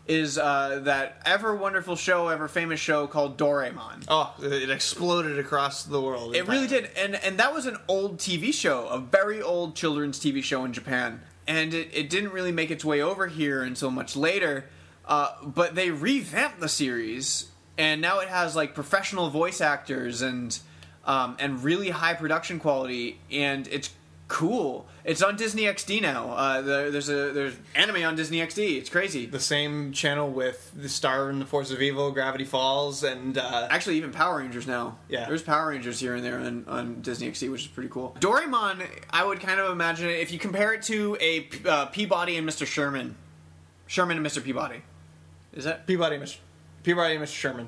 is uh, that ever wonderful show, ever famous show called Doraemon.
Oh, it exploded across the world.
It really did, and and that was an old T V show, a very old children's T V show in Japan, and it, it didn't really make its way over here until much later. Uh, but they revamped the series, and now it has like professional voice actors and um, and really high production quality, and it's cool. It's on Disney X D now. Uh, there, there's a there's anime on Disney X D. It's crazy.
The same channel with the Star and the Force of Evil, Gravity Falls, and uh,
actually even Power Rangers now.
Yeah,
there's Power Rangers here and there on, on Disney X D, which is pretty cool. Doraemon, I would kind of imagine it if you compare it to a uh, Peabody and Mister Sherman, Sherman and Mister Peabody. Is that
Peabody, Mister Peabody, and Mister Sherman?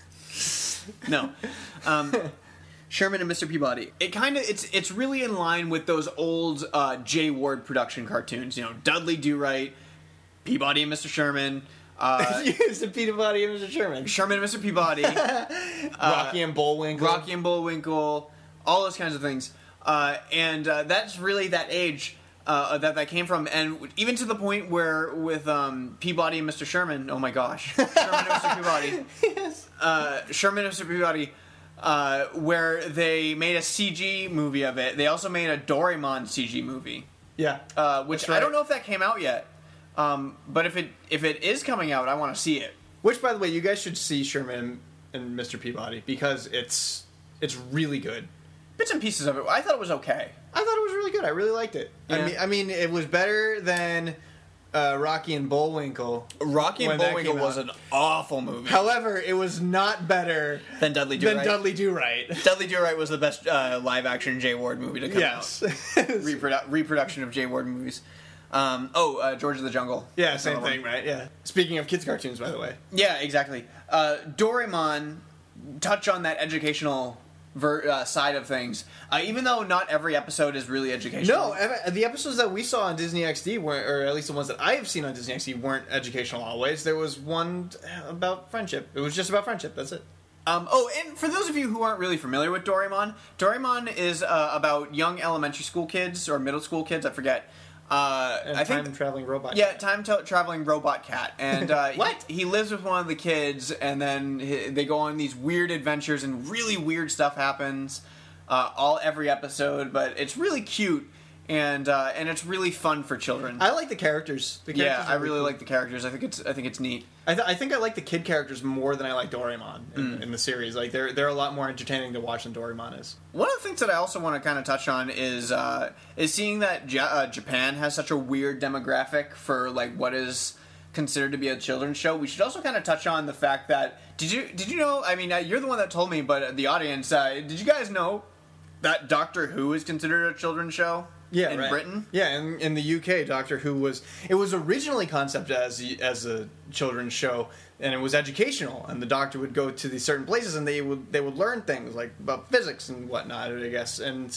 No. Um, Sherman and Mister Peabody. It kind of it's it's really in line with those old uh, Jay Ward production cartoons. You know, Dudley Do-Right, Peabody and Mister Sherman. Uh,
Mister Peabody and Mister Sherman.
Sherman and Mister Peabody.
Rocky uh, and Bullwinkle.
Rocky and Bullwinkle. All those kinds of things. Uh, and uh, that's really that age uh, that that came from. And even to the point where with um, Peabody and Mister Sherman, oh my gosh. Sherman and Mister Peabody.
Yes.
Uh, Sherman and Mister Peabody. Uh, where they made a C G movie of it. They also made a Doraemon C G movie.
Yeah,
uh, which
right.
I don't know if that came out yet. Um, but if it if it is coming out, I want to see it.
Which, by the way, you guys should see Sherman and Mister Peabody because it's it's really good.
Bits and pieces of it. I thought it was okay.
I thought it was really good. I really liked it.
Yeah.
I mean, I mean, it was better than uh, Rocky and Bullwinkle.
Rocky and Bullwinkle was an awful movie.
However, it was not better
than Dudley Do-Right.
Than Dudley Do-Right.
Dudley Do-Right was the best uh, live-action Jay Ward movie to come
yes.
out. Reprodu- reproduction of Jay Ward movies. Um, oh, uh, George of the Jungle.
Yeah, same thing, right? Yeah. Speaking of kids' cartoons, by the way.
Yeah, exactly. Uh, Doraemon touch on that educational ver- uh, side of things, uh, even though not every episode is really educational.
No, the episodes that we saw on Disney X D weren't, or at least the ones that I have seen on Disney X D, weren't educational always. There was one about friendship. It was just about friendship. That's it.
Um, oh, and for those of you who aren't really familiar with Doraemon, Doraemon is uh, about young elementary school kids or middle school kids. I forget. Uh,
and
I
time
think
traveling robot.
Yeah, time t- traveling robot cat, and uh,
what
he, he lives with one of the kids, and then he, they go on these weird adventures, and really weird stuff happens. Uh, all every episode, but it's really cute, and uh, and it's really fun for children.
I like the characters. The characters
yeah, I really
cool.
like the characters. I think it's I think it's neat.
I, th- I think I like the kid characters more than I like Doraemon in,
Mm.
in the series. Like they're they're a lot more entertaining to watch than Doraemon is.
One of the things that I also want to kind of touch on is uh, is seeing that J- uh, Japan has such a weird demographic for like what is considered to be a children's show. We should also kind of touch on the fact that did you did you know? I mean, uh, you're the one that told me, but the audience, uh, did you guys know that Doctor Who is considered a children's show?
Yeah,
in
right.
Britain.
Yeah, in, in the U K, Doctor Who was it was originally concept as as a children's show, and it was educational. And the Doctor would go to these certain places, and they would they would learn things like about physics and whatnot, I guess. And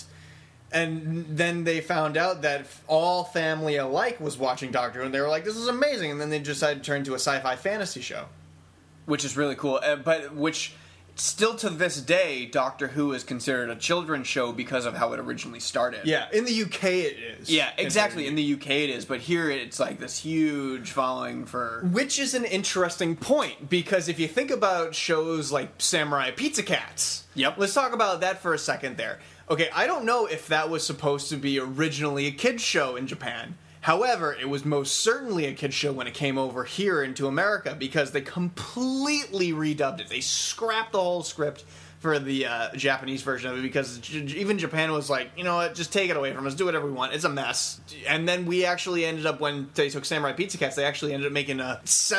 and then they found out that all family alike was watching Doctor Who, and they were like, "This is amazing!" And then they decided to turn into a sci-fi fantasy show,
which is really cool. Uh, but which. Still to this day, Doctor Who is considered a children's show because of how it originally started.
Yeah, in the U K it is.
Yeah, exactly. In the U K it is, but here it's like this huge following for...
Which is an interesting point, because if you think about shows like Samurai Pizza Cats...
Yep.
Let's talk about that for a second there. Okay, I don't know if that was supposed to be originally a kid's show in Japan. However, it was most certainly a kid's show when it came over here into America because they completely redubbed it. They scrapped the whole script for the uh, Japanese version of it because j- even Japan was like, you know what, just take it away from us, do whatever we want. It's a mess. And then we actually ended up, when they took Samurai Pizza Cats, they actually ended up making a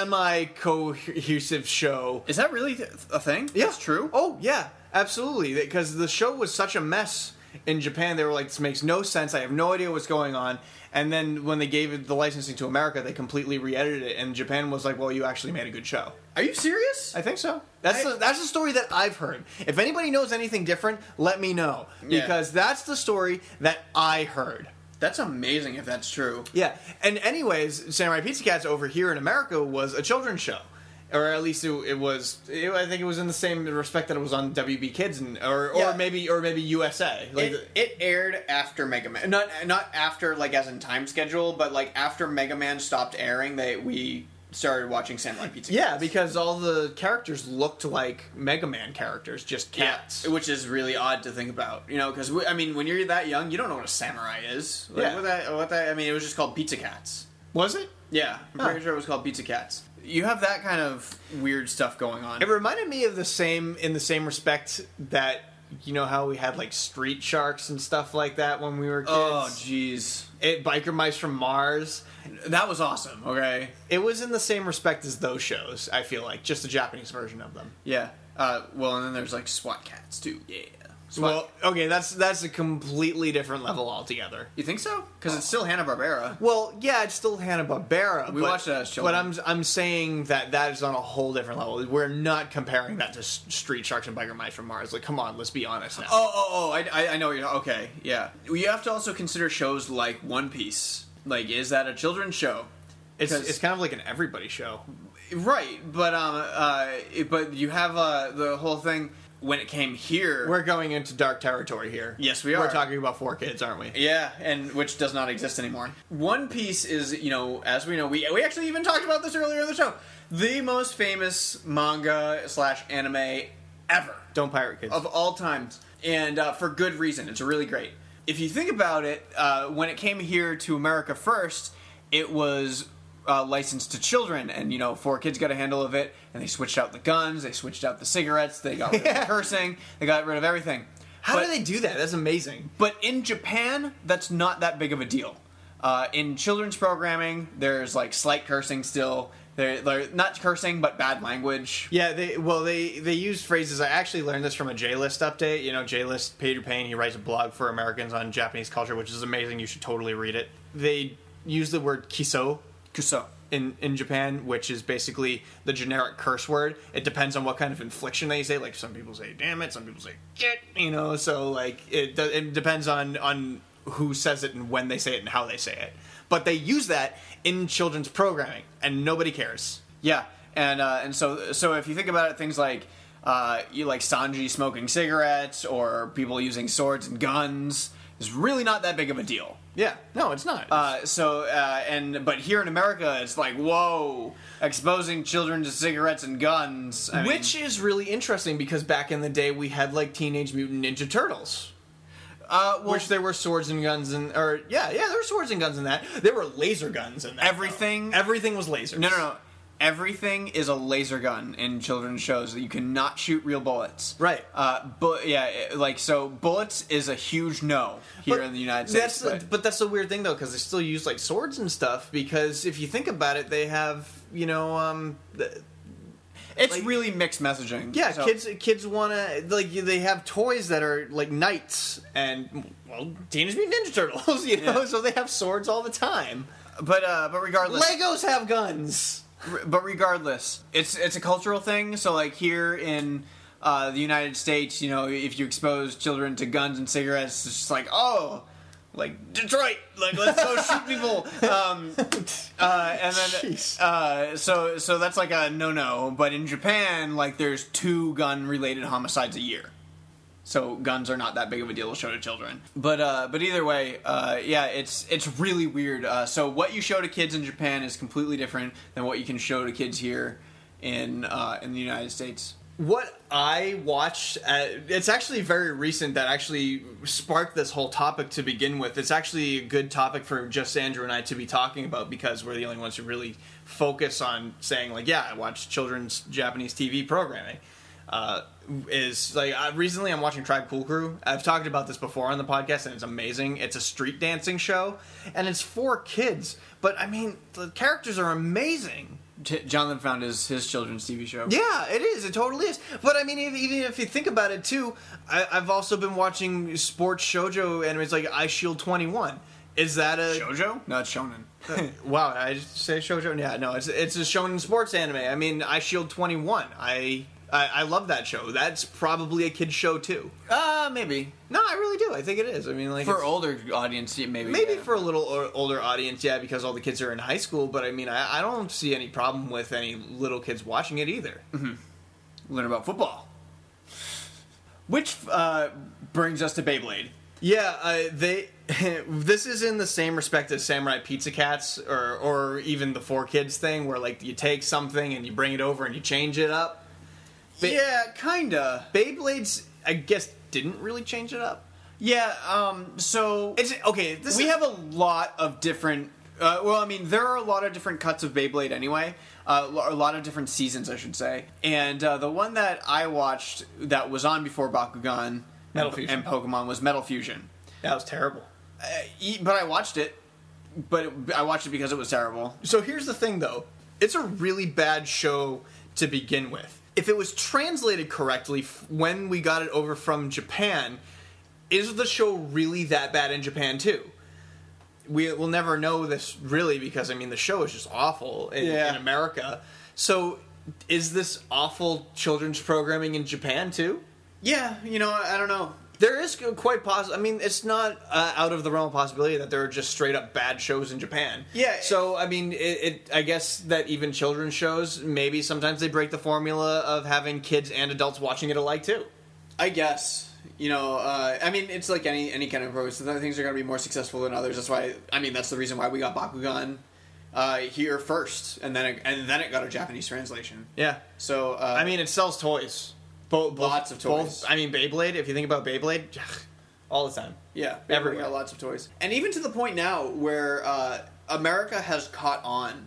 semi-cohesive show.
Is that really a thing?
Yeah.
That's true?
Oh, yeah, absolutely. Because the show was such a mess in Japan, they were like, this makes no sense, I have no idea what's going on. And then when they gave it the licensing to America, they completely re-edited it, and Japan was like, well, you actually made a good show.
Are you serious?
I think so. That's
I,
the, that's the story that I've heard. If anybody knows anything different, let me know.
Yeah.
Because that's the story that I heard.
That's amazing if that's true.
Yeah. And anyways, Samurai Pizza Cats over here in America was a children's show. Or at least it, it was. It, I think it was in the same respect that it was on W B Kids, and or, or
Yeah.
maybe or maybe U S A. Like
It, it aired after Mega Man, not not after like as in time schedule, but like after Mega Man stopped airing, they we started watching Samurai Pizza
Yeah,
Cats.
because all the characters looked like Mega Man characters, just cats.
Yeah, which is really odd to think about, you know, because I mean, when you're that young, you don't know what a samurai is. Like,
Yeah.
what that, what that, I mean, it was just called Pizza Cats.
Was it?
Yeah, I'm
Huh.
pretty sure it was called Pizza Cats. You have that kind of weird stuff going on.
It reminded me of the same, in the same respect that, you know how we had like Street Sharks and stuff like that when we were kids?
Oh, jeez.
It, Biker Mice from Mars.
That was awesome, okay?
It was in the same respect as those shows, I feel like, just a Japanese version of them.
Yeah. Uh, well, and then there's like SWAT Cats, too. Yeah. SWAT.
Well, okay, that's that's a completely different level altogether.
You think so? Because it's still Hanna-Barbera.
Well, yeah, it's still Hanna-Barbera.
We
but,
watched that as children.
But I'm I'm saying that that is on a whole different level. We're not comparing that to S- Street Sharks and Biker Mice from Mars. Like, come on, let's be honest now.
Oh, oh, oh, I, I, I know what you're... Okay, yeah. You have to also consider shows like One Piece. Like, is that a children's show?
it's
'cause-
it's kind of like an everybody show.
Right, but um, uh, but you have uh, the whole thing when it came here.
We're going into dark territory here.
Yes, we
We're
are.
talking about four kids, aren't we?
Yeah, and which does not exist anymore. One Piece is, you know, as we know, we we actually even talked about this earlier in the show. The most famous manga slash anime ever
Don't pirate kids.
of all times, and uh, for good reason. It's really great. If you think about it, uh, when it came here to America first, it was uh, licensed to children, and you know, four kids got a handle of it, and they switched out the guns, they switched out the cigarettes, they got rid of
Yeah.
the cursing, they got rid of everything.
How
But-
do they do that? That's amazing.
But in Japan, that's not that big of a deal. Uh, in children's programming, there's like slight cursing still. They're, they're not cursing, but bad language.
Yeah, they well they they use phrases. I actually learned this from a J-List update. You know, J-List, Peter Payne, he writes a blog for Americans on Japanese culture, which is amazing. You should totally read it. They use the word kiso
Kuso.
in, in Japan, which is basically the generic curse word. It depends on what kind of infliction they say. Like, some people say damn it, some people say shit, you know, so like it, do- it depends on, on who says it and when they say it and how they say it. But they use that in children's programming, and nobody cares.
Yeah, and uh, and so so if you think about it, things like uh, you like Sanji smoking cigarettes or people using swords and guns is really not that big of a deal.
Yeah, no, it's not.
Uh, so uh, and but here in America, it's like whoa, exposing children to cigarettes and guns, I mean,
Which is really interesting because back in the day we had like Teenage Mutant Ninja Turtles.
uh, well,
Which there were swords and guns and or yeah, yeah, there were swords and guns in that. There were laser guns in that.
Everything-
though. Everything was lasers.
No, no, no. Everything is a laser gun in children's shows. You cannot shoot real bullets.
Right.
Uh, but yeah, it- like so, bullets is a huge no here
But
in the United
That's
States.
the,
but-
but that's the weird thing though, because they still use like swords and stuff. Because if you think about it, they have you know um. The,
it's
like-
really mixed messaging.
Yeah,
So-
kids kids want to like they have toys that are like knights and well Teenage Mutant Ninja Turtles, you know,
Yeah.
so they have swords all the time.
But uh, but regardless,
Legos have guns.
r- but regardless, it's it's a cultural thing. So like here in uh, the United States, you know, if you expose children to guns and cigarettes, it's just like oh. Like Detroit, like let's go shoot people, um, uh, and then
Jeez.
uh, so so that's like a no no. But in Japan, like there's two gun related homicides a year, so guns are not that big of a deal to show to children. But uh, but either way, uh, yeah, it's it's really weird. Uh, so what you show to kids in Japan is completely different than what you can show to kids here in uh, in the United States.
What I watched, uh, it's actually very recent that actually sparked this whole topic to begin with. It's actually a good topic for just Andrew and I to be talking about because we're the only ones who really focus on saying, like, yeah, I watch children's Japanese T V programming. Uh, is like I, recently I'm watching Tribe Cool Crew. I've talked about this before on the podcast, and it's amazing. It's a street dancing show, and it's for kids. But I mean, the characters are amazing.
J- Jonathan found his his children's T V show.
Yeah, it is. It totally is. But I mean, even, even if you think about it too, I, I've also been watching sports shoujo animes like I Shield twenty-one. Is that a
Shoujo? No, it's shonen.
wow? Did I just say shoujo? Yeah, no, it's it's a shonen sports anime. I mean, I Shield twenty-one. I, I I love that show. That's probably a kid's show too.
Uh, maybe.
No, I really do. I think it is. I mean, like
For
it's-
older audience, yeah, maybe.
maybe
yeah.
for a little o- older audience, yeah, because all the kids are in high school. But I mean, I, I don't see any problem with any little kids watching it either.
Learn about football. Which uh, brings us to Beyblade.
Yeah, uh, they. This is in the same respect as Samurai Pizza Cats, or or even the Four Kids thing, where like you take something and you bring it over and you change it up. Ba-
yeah, kinda.
Beyblades, I guess, didn't really change it up.
Yeah. Um. So
It's okay. This
we
is,
have a lot of different. Uh, well, I mean, there are a lot of different cuts of Beyblade anyway. Uh, a lot of different seasons, I should say. And uh, the one that I watched that was on before Bakugan
Metal
and,
Fusion.
and Pokemon was Metal Fusion.
that was terrible.
Uh, e- but I watched it. But it, I watched it because it was terrible.
So here's the thing, though. It's a really bad show to begin with. If it was translated correctly f- when we got it over from Japan, is the show really that bad in Japan, too? We will never know this, really, because, I mean, the show is just awful in,
Yeah.
in America. So is this awful children's programming in Japan, too?
Yeah, you know, I, I don't know.
There is quite possible. I mean, it's not uh, out of the realm of possibility that there are just straight up bad shows in Japan.
Yeah.
So I mean, it, it. I guess that even children's shows, maybe sometimes they break the formula of having kids and adults watching it alike too.
I guess. You know, uh, I mean, it's like any any kind of approach. Some things are going to be more successful than others. That's why. I mean, that's the reason why we got Bakugan uh, here first, and then it, and then it got a Japanese translation.
Yeah.
So uh,
I mean, it sells toys. Both,
Lots of toys.
Both, I mean, Beyblade. If you think about Beyblade, all the time.
yeah,
everywhere.
everywhere got lots of toys, and even to the point now where uh, America has caught on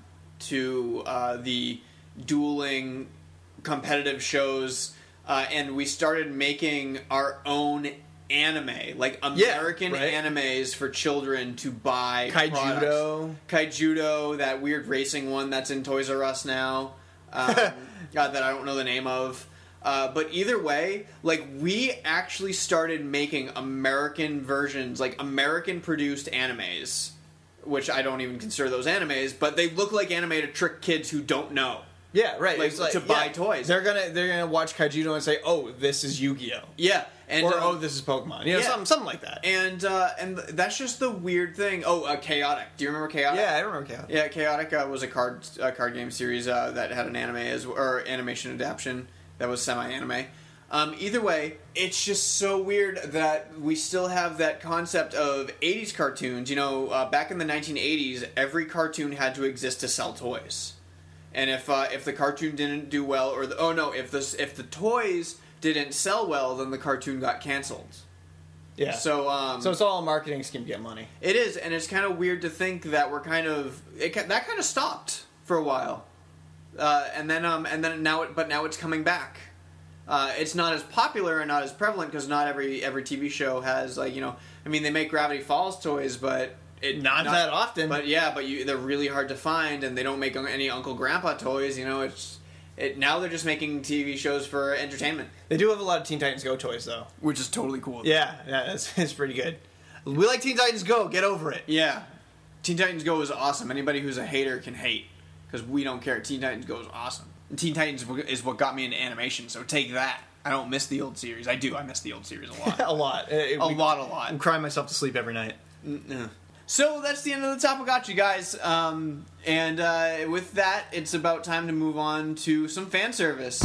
to uh, the dueling competitive shows, uh, and we started making our own anime, like American
right.
animes for children to buy.
Kaijudo.
products. Kaijudo, that weird racing one that's in Toys R Us now. Um, God, that I don't know the name of. Uh, but either way, like, we actually started making American versions, like American produced animes, which I don't even consider those animes, but they look like anime to trick kids who don't know.
Yeah, right.
Like,
It's
to buy toys.
They're gonna they're gonna watch Kaijudo and say, "Oh, this is Yu-Gi-Oh,"
Yeah, and
or
um,
"Oh, this is Pokemon." You know,
yeah.
something something like that.
and uh, and that's just the weird thing. Oh, uh, Chaotic. Do you remember Chaotic?
Yeah, I remember Chaos.
Yeah, Chaotic uh, was a card a card game series uh, that had an anime as or animation adaptation that was semi-anime. Um, either way, it's just so weird that we still have that concept of eighties cartoons. You know, uh, back in the nineteen eighties, every cartoon had to exist to sell toys. And if uh, if the cartoon didn't do well, or the, oh no, if the if the toys didn't sell well, then the cartoon got canceled.
Yeah.
So um,
So it's all a marketing scheme to get money.
it is, and it's kind of weird to think that we're kind of it, ca- that kind of stopped for a while, uh, and then um and then now it but now it's coming back. Uh, it's not as popular and not as prevalent because not every every T V show has, like, you know, I mean, they make Gravity Falls toys, but it
Not that often.
But yeah, but you they're really hard to find, and they don't make any Uncle Grandpa toys. You know, it's it now they're just making T V shows for entertainment,
They do have a lot of Teen Titans Go toys, though.
which is totally cool.
Yeah, yeah, it's, it's pretty good. We like Teen Titans Go. Get over it.
Yeah, Teen Titans Go is awesome. Anybody who's a hater can hate because we don't care. Teen Titans Go is awesome. And Teen Titans is what got me into animation, so take that. I don't miss the old series. I do. I miss the old series a lot.
a lot. Uh,
a
we-
lot, a lot.
I'm crying myself to sleep every night.
Mm-mm. So that's the end of the Tapagotchi, guys. Um, and uh, with that, it's about time to move on to some fan service.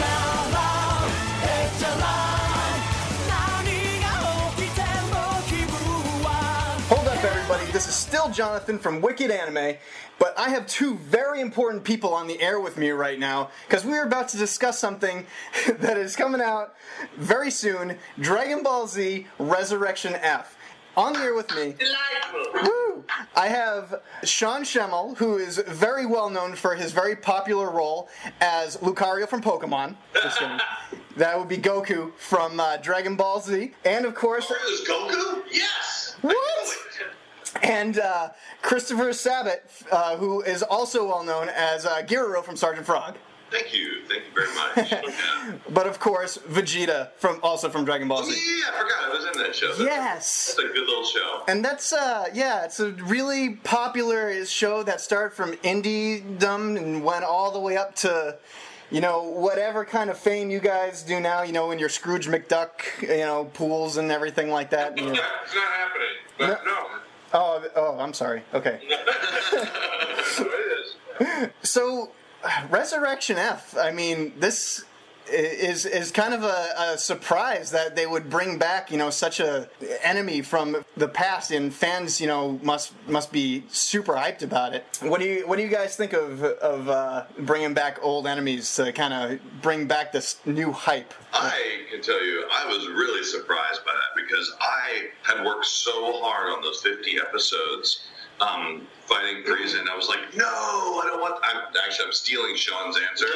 Hold up, everybody. This is still Jonathan from Wicked Anime, but I have two very important people on the air with me right now because we are about to discuss something that is coming out very soon: Dragon Ball Z Resurrection F. On the air with me, woo, I have Sean Schemmel, who is very well known for his very popular role as Lucario from Pokemon. Just kidding. That would be Goku from uh, Dragon Ball Z, and of course,
Is Goku? Yes!
what? And uh, Christopher Sabat, uh, who is also well known as uh, Gyro from Sergeant Frog.
Thank you. Thank you very much. Yeah.
But of course, Vegeta, from also from Dragon Ball
Oh,
Z.
yeah, I forgot. I was in that show. That's,
Yes!
That's a good little show.
And that's, uh, yeah, it's a really popular show that started from indie-dom and went all the way up to, you know, whatever kind of fame you guys do now, you know, in your Scrooge McDuck, you know, pools and everything like that. You know.
It's not happening. But no.
Oh, oh, I'm sorry. Okay.
it is.
So, Resurrection F, I mean, this is is kind of a, a surprise that they would bring back, you know, such a enemy from the past, and fans, you know, must must be super hyped about it. What do you what do you guys think of of uh, bringing back old enemies to kind of bring back this new hype?
I can tell you, I was really surprised by that because I had worked so hard on those fifty episodes. Um, fighting Frieza, and I was like, no, I don't want. I'm actually I'm stealing Sean's answer,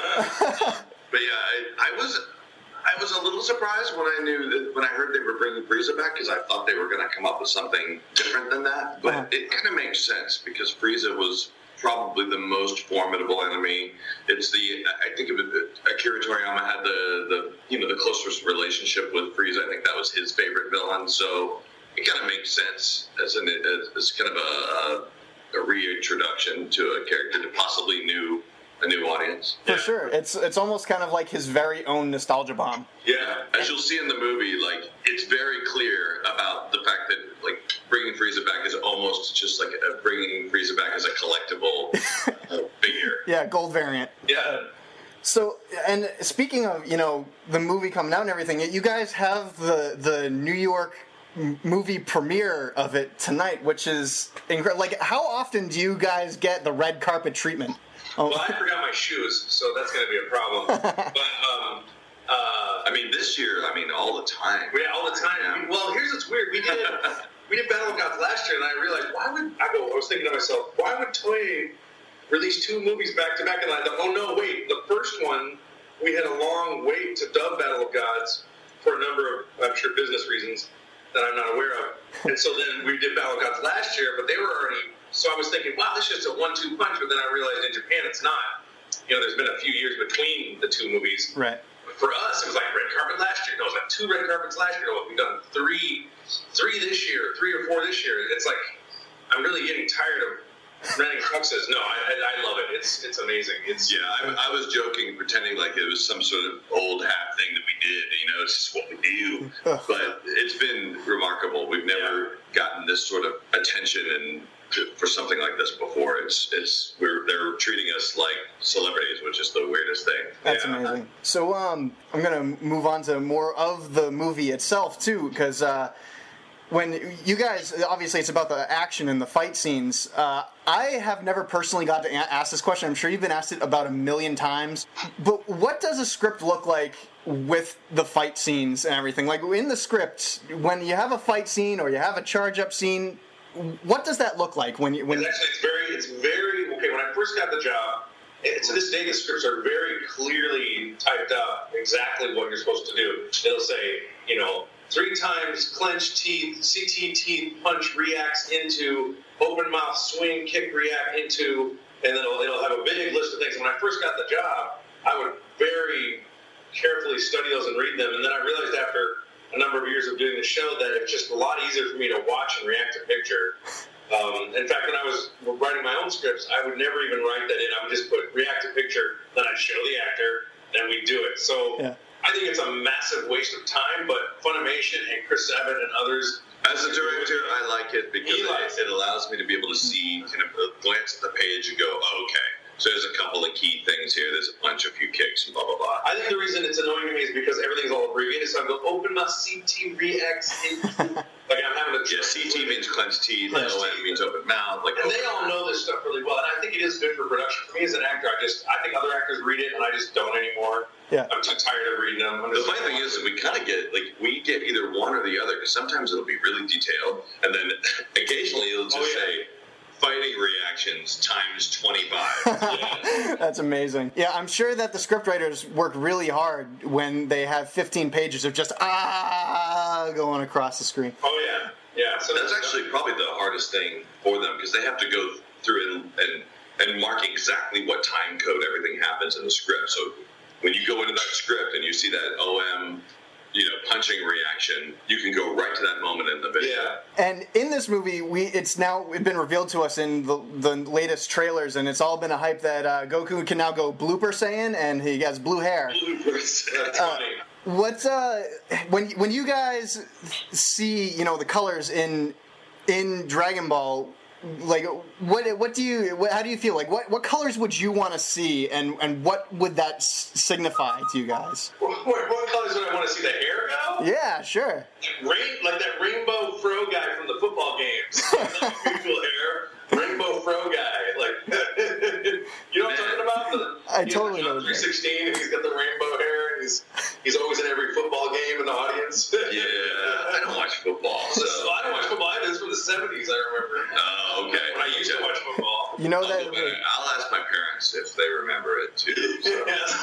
but yeah, I, I was I was a little surprised when I knew that when I heard they were bringing Frieza back because I thought they were going to come up with something different than that. But
Uh-huh.
it kind of makes sense because Frieza was probably the most formidable enemy. It's the I think of it, Akira Toriyama had the the you know the closest relationship with Frieza. I think that was his favorite villain, so. It kind of makes sense as an as, as kind of a, a reintroduction to a character that possibly knew a new audience.
For
Yeah.
sure, it's it's almost kind of like his very own nostalgia bomb.
Yeah, as you'll see in the movie, like it's very clear about the fact that like bringing Frieza back is almost just like a, bringing Frieza back as a collectible uh, figure.
Yeah, gold variant.
Yeah.
So, and speaking of, you know, the movie coming out and everything, you guys have the the New York movie premiere of it tonight, which is incredible. Like, how often do you guys get the red carpet treatment? Oh.
Well, I forgot my shoes, so that's going to be a problem. But, um, uh,
I mean, this year, I mean, all the time.
yeah, all the time.
Yeah.
We, well, here's what's weird. We did we did Battle of Gods last year, and I realized, why would, I go, I was thinking to myself, why would Toei release two movies back to back? And I thought, oh no, wait, the first one, we had a long wait to dub Battle of Gods for a number of, I'm sure, business reasons that I'm not aware of. And so then we did Battle of Gods last year, but they were already, so I was thinking, wow, this is just a one two punch, but then I realized in Japan it's not. You know, there's been a few years between the two movies.
Right.
But for us, it was like red carpet last year. No, it was like two red carpets last year. We've done three, three this year, three or four this year. It's like, I'm really getting tired of renting tuxes. No, I, I, I love it. It's it's amazing. It's
Yeah, I, I was joking, pretending like it was some sort of old hat thing that we did. You know, it's just what we do. But it's been remarkable. We've never gotten this sort of attention and to, for something like this before. It's it's we're they're treating us like celebrities, which is the weirdest thing.
That's
Yeah.
amazing. So, um, I'm gonna move on to more of the movie itself too, because uh, when you guys, obviously, it's about the action and the fight scenes. Uh, I have never personally got to a- ask this question. I'm sure you've been asked it about a million times. But what does a script look like with the fight scenes and everything? Like in the script, when you have a fight scene or you have a charge up scene, what does that look like when you when?
It's actually it's very it's very okay. When I first got the job, and to this day the scripts are very clearly typed up exactly what you're supposed to do. It'll say, you know, three times clenched teeth, C T teeth, punch reacts into, open mouth swing, kick react into, and then it'll, it'll have a big list of things. And when I first got the job, I would very carefully study those and read them, and then I realized after a number of years of doing the show that it's just a lot easier for me to watch and react to picture. Um, in fact, when I was writing my own scripts, I would never even write that in. I would just put react to picture, then I'd show the actor, and we'd do it. So
Yeah.
I think it's a massive waste of time, but Funimation and Chris Sabat and others.
As a director, I like it because
He likes
it, it allows me to be able to see, kind of uh, glance at the page and go, oh, okay, so there's a couple of key things here. There's a punch, a few kicks, and blah, blah, blah.
I think the reason it's annoying to me is because everything's all abbreviated. So I go open my C T reacts into, like I'm having a
Yeah, C T means clenched teeth,
Clenched
O M
teeth.
means open mouth. Like,
And they
open
all
mouth.
know this stuff really well, and I think it is good for production. For me as an actor, I just I think other actors read it, and I just don't anymore.
Yeah.
I'm too tired of reading them. I'm
The
just
funny thing is that we kind of get, like, we get either one or the other, because sometimes it'll be really detailed, and then occasionally it'll just
Oh, yeah.
say, fighting reactions times twenty-five.
That's amazing. Yeah, I'm sure that the scriptwriters work really hard when they have fifteen pages of just ah going across the screen.
Oh yeah, yeah. So
That's actually probably the hardest thing for them, because they have to go through and, and and mark exactly what time code everything happens in the script. So when you go into that script and you see that O M, you know, punching reaction, you can go right to that moment in the video.
yeah.
And in this movie, we it's now been revealed to us in the, the latest trailers, and it's all been a hype that uh, Goku can now go blooper Saiyan, and he has blue hair.
That's
Uh,
funny.
What's uh when when you guys see, you know, the colors in in Dragon Ball, like what what do you what, how do you feel like what what colors would you want to see and and what would that s- signify to you guys?
What, what colors would I want to see the hair go?
Yeah, sure.
Rain, like that rainbow fro guy from the football games. Beautiful hair, rainbow fro guy. Like, you know what I'm talking about? The,
I totally know.
three sixteen, and he's got the rainbow hair, and he's he's always in every football game in the audience.
Yeah, I don't watch football, so
So I don't watch football either. It's from the seventies, I remember.
Oh, okay.
When I used to watch football.
You know
I'll,
that
I'll ask my parents if they remember it too. So.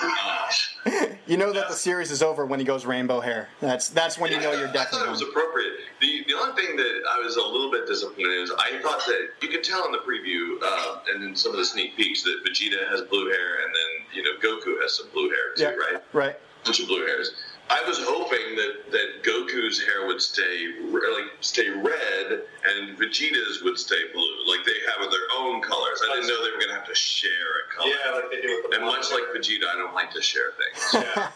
Yeah.
you know that the series is over when he goes rainbow hair. That's that's when you know you're
I thought
definitely
it was
on.
appropriate. The the only thing that I was a little bit disappointed is I thought that you could tell in the preview uh, and in some of the sneak peeks that Vegeta has blue hair and then you know Goku has some blue hair too,
Yeah,
right?
right.
Bunch of blue hairs. I was hoping that, that Goku's hair would stay re- like stay red and Vegeta's would stay blue, like they have their own colors. I didn't know they were going to have to share a color.
Yeah, like they do with the
And much like Vegeta, I don't like to share things.
Yeah.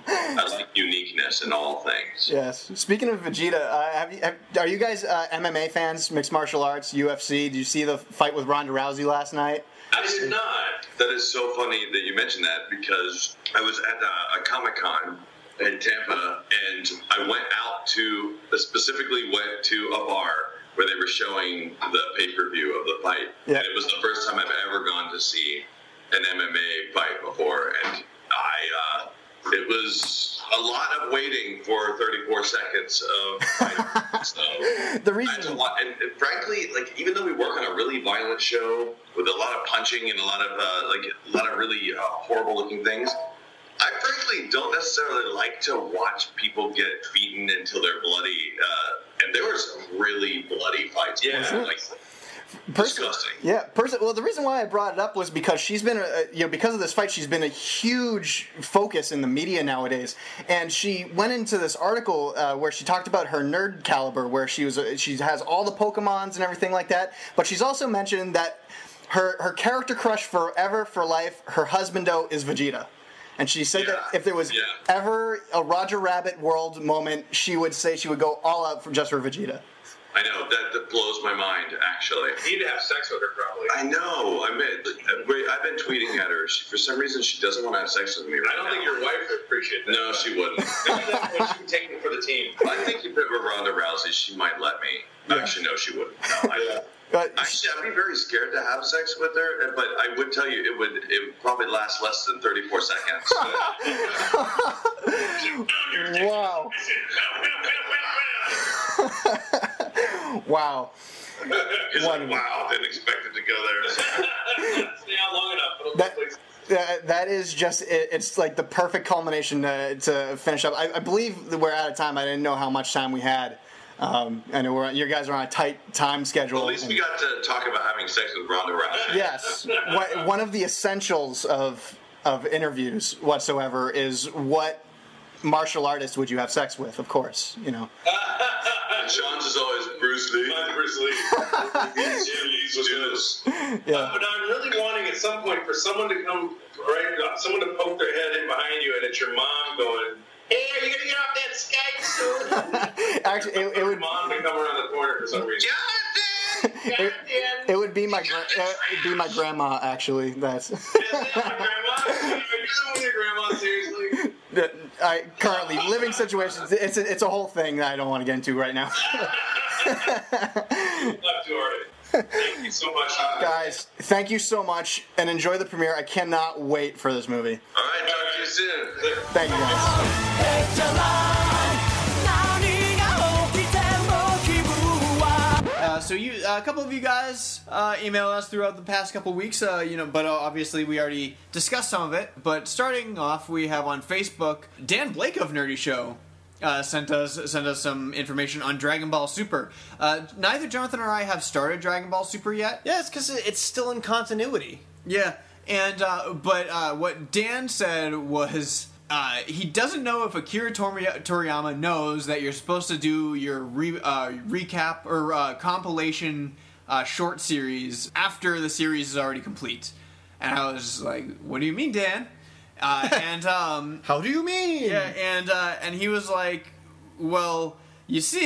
I like uniqueness in all things.
Yes. Speaking of Vegeta, uh, have you, have, are you guys uh, M M A fans, mixed martial arts, U F C? Did you see the fight with Ronda Rousey last night?
I did not.
That is so funny that you mentioned that because I was at a, a Comic-Con in Tampa and I went out to, specifically went to a bar where they were showing the pay-per-view of the fight.
Yeah.
And it was the first time I've ever gone to see an M M A fight before. And I, uh, it was a lot of waiting for thirty-four seconds of fight. So
The
I had to
reason,
wa- and, and frankly, like even though we work on a really violent show with a lot of punching and a lot of uh, like a lot of really uh, horrible-looking things, I frankly don't necessarily like to watch people get beaten until they're bloody. Uh, and there were some really bloody fights.
Yeah.
Sure. Like,
Pers-
disgusting.
Yeah, person. Well, the reason why I brought it up was because she's been, a, you know, because of this fight, she's been a huge focus in the media nowadays. And she went into this article uh, where she talked about her nerd caliber, where she was, uh, she has all the Pokemons and everything like that. But she's also mentioned that her her character crush forever for life, her husbando is Vegeta. And she said
Yeah.
that if there was
Yeah.
ever a Roger Rabbit world moment, she would say she would go all out for just for Vegeta.
I know that, that blows my mind. Actually,
He'd have sex with her probably.
I know. I mean, wait, I've been tweeting at her. She, for some reason, she doesn't want to have sex with me right
I don't
now.
think your wife would appreciate that.
No, she wouldn't.
Maybe that's what she would take me for the team.
I think if it were Ronda Rousey, she might let me.
Yeah.
Actually, no, she wouldn't. No, I,
But
actually, I'd be very scared to have sex with her, but I would tell you it would it would probably last less than thirty-four seconds.
wow. Wow.
He's like, wow, didn't expect it to go there.
Stay out long enough. It'll
That-
please.
That, that is just, it, it's like the perfect culmination to, to finish up. I, I believe that we're out of time. I didn't know how much time we had. Um, I know we're, you guys are on a tight time schedule.
At least we got to talk about having sex with Ronda Rousey.
Yes. What, one of the essentials of of interviews whatsoever is what martial artist would you have sex with, of course, you know.
And Sean's is always Bruce Lee.
Mine's Bruce Lee.
He's he's Judas.
Yeah.
But I'm really wanting at some point for someone to come, right, someone to poke their head in behind you, and it's your mom going, "Hey, are you gonna get off that Skype soon?"
Actually, it, it would
Mom would come around the corner for some reason.
Jonathan!
it, it would be my gra- uh, it'd be my grandma. Actually, that's
Is it my grandma? Are you living with your grandma, seriously?
I currently living situations. It's a, it's a whole thing that I don't want to get into right now.
Left to already. Thank you so much.
Guys, thank you so much and enjoy the premiere. I cannot wait for this movie.
All right, talk to you soon.
Thank you guys.
Uh, so you, uh, a couple of you guys uh, emailed us throughout the past couple weeks, uh, you know, but uh, obviously we already discussed some of it. But starting off, we have on Facebook, Dan Blake of Nerdy Show uh, sent us sent us some information on Dragon Ball Super. Uh, neither Jonathan or I have started Dragon Ball Super yet.
Yeah, it's because it's still in continuity.
Yeah, and uh, but uh, what Dan said was uh, he doesn't know if Akira Tori- Toriyama knows that you're supposed to do your re- uh, recap or uh, compilation uh, short series after the series is already complete. And I was like, "What do you mean, Dan?" Uh, and um,
How do you mean?
yeah, and uh, and he was like, "Well, you see,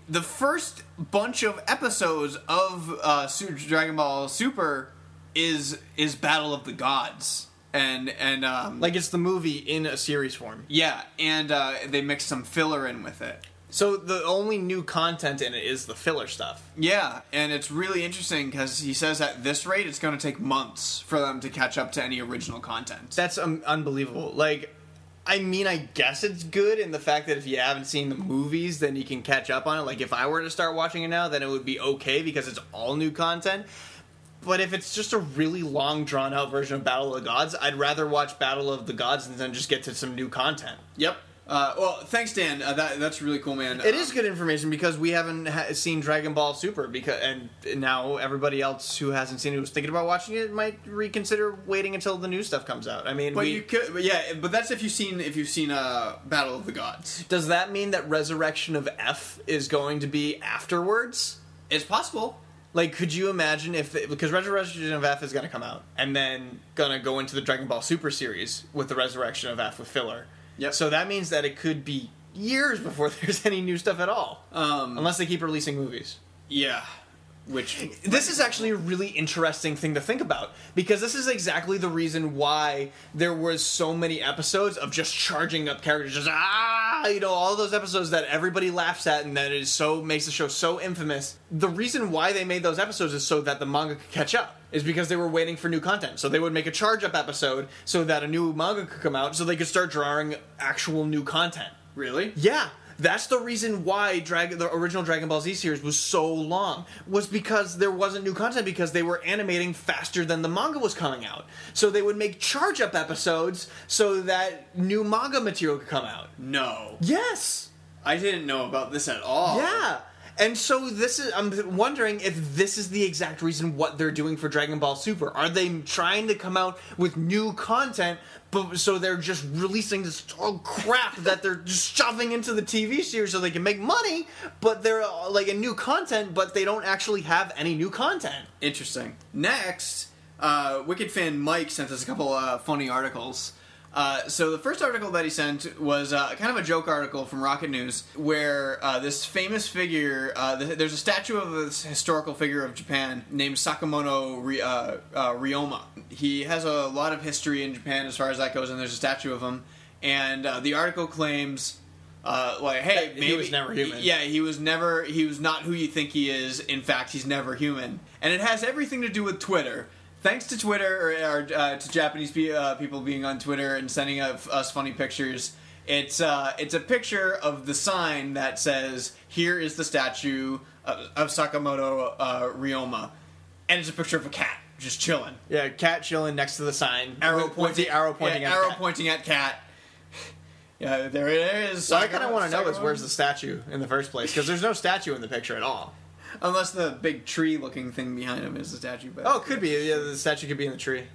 the first bunch of episodes of uh, Su- Dragon Ball Super is is Battle of the Gods, and and um,
Like it's the movie in a series form.
yeah, and uh, they mix some filler in with it.
So the only new content in it is the filler stuff.
Yeah, and it's really interesting because he says at this rate it's going to take months for them to catch up to any original content.
That's um, unbelievable. Like, I mean, I guess it's good in the fact that if you haven't seen the movies, then you can catch up on it. Like, if I were to start watching it now, then it would be okay because it's all new content. But if it's just a really long, drawn-out version of Battle of the Gods, I'd rather watch Battle of the Gods than just get to some new content.
Yep. Uh, well, thanks, Dan. Uh, that that's really cool, man.
It
um,
is good information because we haven't ha- seen Dragon Ball Super, because and now everybody else who hasn't seen it who's thinking about watching it might reconsider waiting until the new stuff comes out. I mean,
But
we,
you could, but yeah. But that's if you've seen if you've seen uh, Battle of the Gods.
does that mean that Resurrection of F is going to be afterwards?
It's possible.
Like, could you imagine if because Resurrection of F is going to come out and then gonna go into the Dragon Ball Super series with the Resurrection of F with filler?
Yep.
So that means that it could be years before there's any new stuff at all,
Um,
unless they keep releasing movies.
yeah. Which
This is actually a really interesting thing to think about, because this is exactly the reason why there was so many episodes of just charging up characters, just ah, you know, all those episodes that everybody laughs at and that is so makes the show so infamous. The reason why they made those episodes is so that the manga could catch up. Is because they were waiting for new content. So they would make a charge up episode so that a new manga could come out, so they could start drawing actual new content.
really.
Yeah, that's the reason why Dragon, the original Dragon Ball Z series was so long, was because there wasn't new content, because they were animating faster than the manga was coming out. So they would make charge-up episodes so that new manga material could come out.
No,
Yes!
I didn't know about this at all.
Yeah! And so this is, I'm wondering if this is the exact reason what they're doing for Dragon Ball Super. Are they trying to come out with new content, but so they're just releasing this oh, crap that they're just shoving into the T V series so they can make money, but they're uh, like a new content, but they don't actually have any new content.
Interesting. Next, uh, Wicked fan Mike sent us a couple uh, funny articles. Uh, so the first article that he sent was uh, kind of a joke article from Rocket News, where uh, this famous figure, uh, th- there's a statue of this historical figure of Japan named Sakamoto Ry- uh, uh, Ryoma. He has a lot of history in Japan as far as that goes, and there's a statue of him. And uh, the article claims, uh, like, hey,
That he
maybe
was never human.
Yeah, he was never. He was not who you think he is. In fact, he's never human, and it has everything to do with Twitter. Thanks to Twitter, or, or uh, to Japanese pe- uh, people being on Twitter and sending us, us funny pictures. It's uh, it's a picture of the sign that says, "Here is the statue of, of Sakamoto uh, Ryoma," and it's a picture of a cat just chilling,
Yeah, cat chilling next to the sign.
arrow
with,
pointing,
with the arrow pointing
yeah,
at
arrow
cat.
pointing at cat. Yeah, there it is.
So I kind of want to know is
Sakamoto.
where's the statue in the first place, because there's no statue in the picture at all.
Unless the big tree-looking thing behind him is the statue. But
Oh, it could be. Yeah, the statue could be in the tree.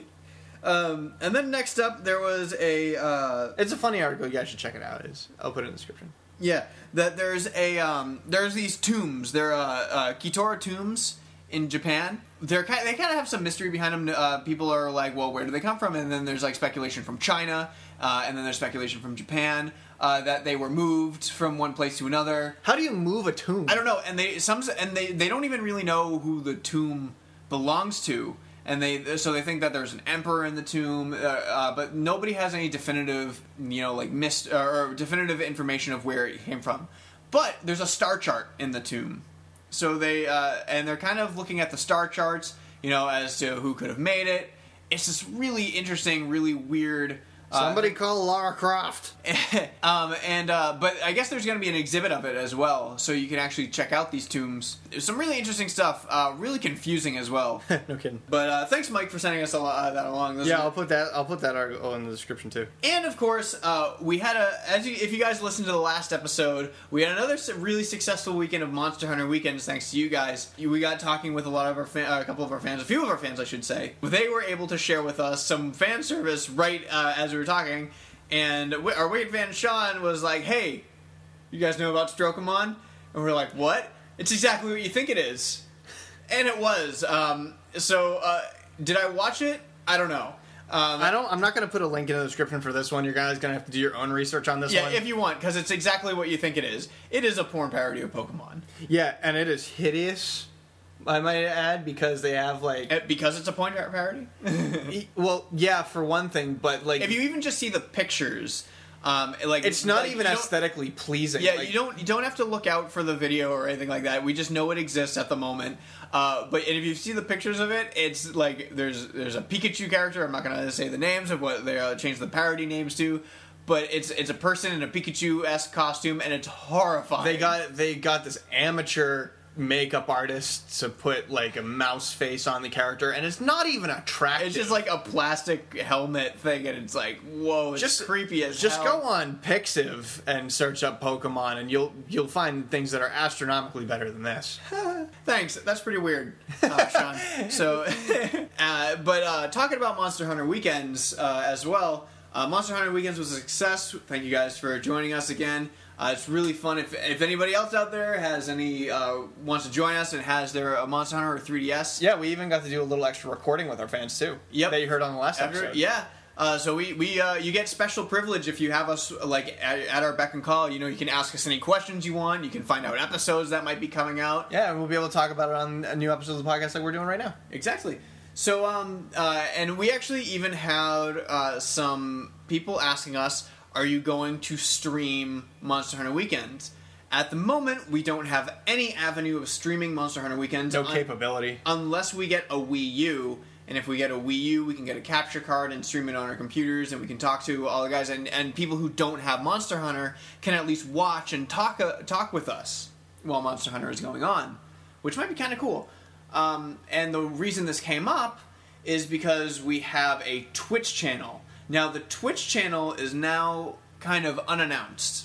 Um, and then next up, there was a uh,
It's a funny article. You guys should check it out. It's, I'll put it in the description.
yeah that there's a um, there's these tombs. They're uh, uh, Kitora tombs in Japan. They're kind they kind of have some mystery behind them. Uh, people are like, well, where do they come from? And then there's like speculation from China, uh, and then there's speculation from Japan uh, that they were moved from one place to another.
How do you move a tomb?
I don't know, and they some and they, they don't even really know who the tomb belongs to, and they so they think that there's an emperor in the tomb, uh, uh, but nobody has any definitive, you know, like mist or definitive information of where it came from. But there's a star chart in the tomb, so they uh, and they're kind of looking at the star charts, you know, as to who could have made it. It's this really interesting, really weird. Uh,
Somebody call Lara Croft.
um, and uh, but I guess there's going to be an exhibit of it as well, so you can actually check out these tombs. There's some really interesting stuff, uh, really confusing as well.
No kidding.
But uh, thanks, Mike, for sending us a lot, uh, that along. Those
Yeah,
are-
I'll put that. I'll put that article in the description too.
and of course, uh, we had a as you, if you guys listened to the last episode, we had another su- really successful weekend of Monster Hunter weekends. Thanks to you guys, we got talking with a lot of our fa- uh, a couple of our fans, a few of our fans, I should say. They were able to share with us some fan service right uh, as we were talking. And our Wicked fan Sean was like, "Hey, you guys know about Strokomon?" And we're like, "What?" It's exactly what you think it is, and it was. Um, so, uh, did I watch it? I don't know. Um,
I don't. I'm not going to put a link in the description for this one. You guys going to have to do your own research on this
yeah,
one.
if you want, because it's exactly what you think it is. It is a porn parody of Pokemon.
Yeah, and it is hideous. I might add, because they have like
Uh, because it's a porn par- parody.
e- well, yeah, for one thing, but like
If you even just see the pictures, um, like
it's not
like,
even
you don't-
aesthetically pleasing.
Yeah,
like,
you don't you don't have to look out for the video or anything like that. We just know it exists at the moment. Uh, but and if you see the pictures of it, it's like there's there's a Pikachu character. I'm not gonna say the names of what they uh, changed the parody names to, but it's it's a person in a Pikachu-esque costume, and it's horrifying.
They got they got this amateur makeup artist to put like a mouse face on the character, and it's not even attractive.
It's just like a plastic helmet thing, and it's like, whoa, it's
Just-
creepy as
just
hell.
go on Pixiv and search up Pokemon, and you'll you'll find things that are astronomically better than this.
Thanks. That's pretty weird, uh, Sean. So, uh, but uh, talking about Monster Hunter Weekends uh, as well. Uh, Monster Hunter Weekends was a success. Thank you guys for joining us again. Uh, it's really fun. If, if anybody else out there has any uh, wants to join us and has their uh, Monster Hunter or three D S,
Yeah, we even got to do a little extra recording with our fans too.
Yep.
that you heard on the last
After-
episode.
yeah. Uh, so we, we uh, you get special privilege if you have us like at, at our beck and call. You know, you can ask us any questions you want. You can find out episodes that might be coming out.
Yeah, and we'll be able to talk about it on a new episode of the podcast like we're doing right now.
Exactly. So, um, uh, and we actually even had uh, some people asking us, are you going to stream Monster Hunter Weekends? At the moment, we don't have any avenue of streaming Monster Hunter Weekends.
No
un-
capability.
Unless we get a Wii U. And if we get a Wii U, we can get a capture card and stream it on our computers, and we can talk to all the guys. And, and people who don't have Monster Hunter can at least watch and talk uh, talk with us while Monster Hunter is going on, which might be kind of cool. Um, and the reason this came up is because we have a Twitch channel. Now, the Twitch channel is now kind of unannounced.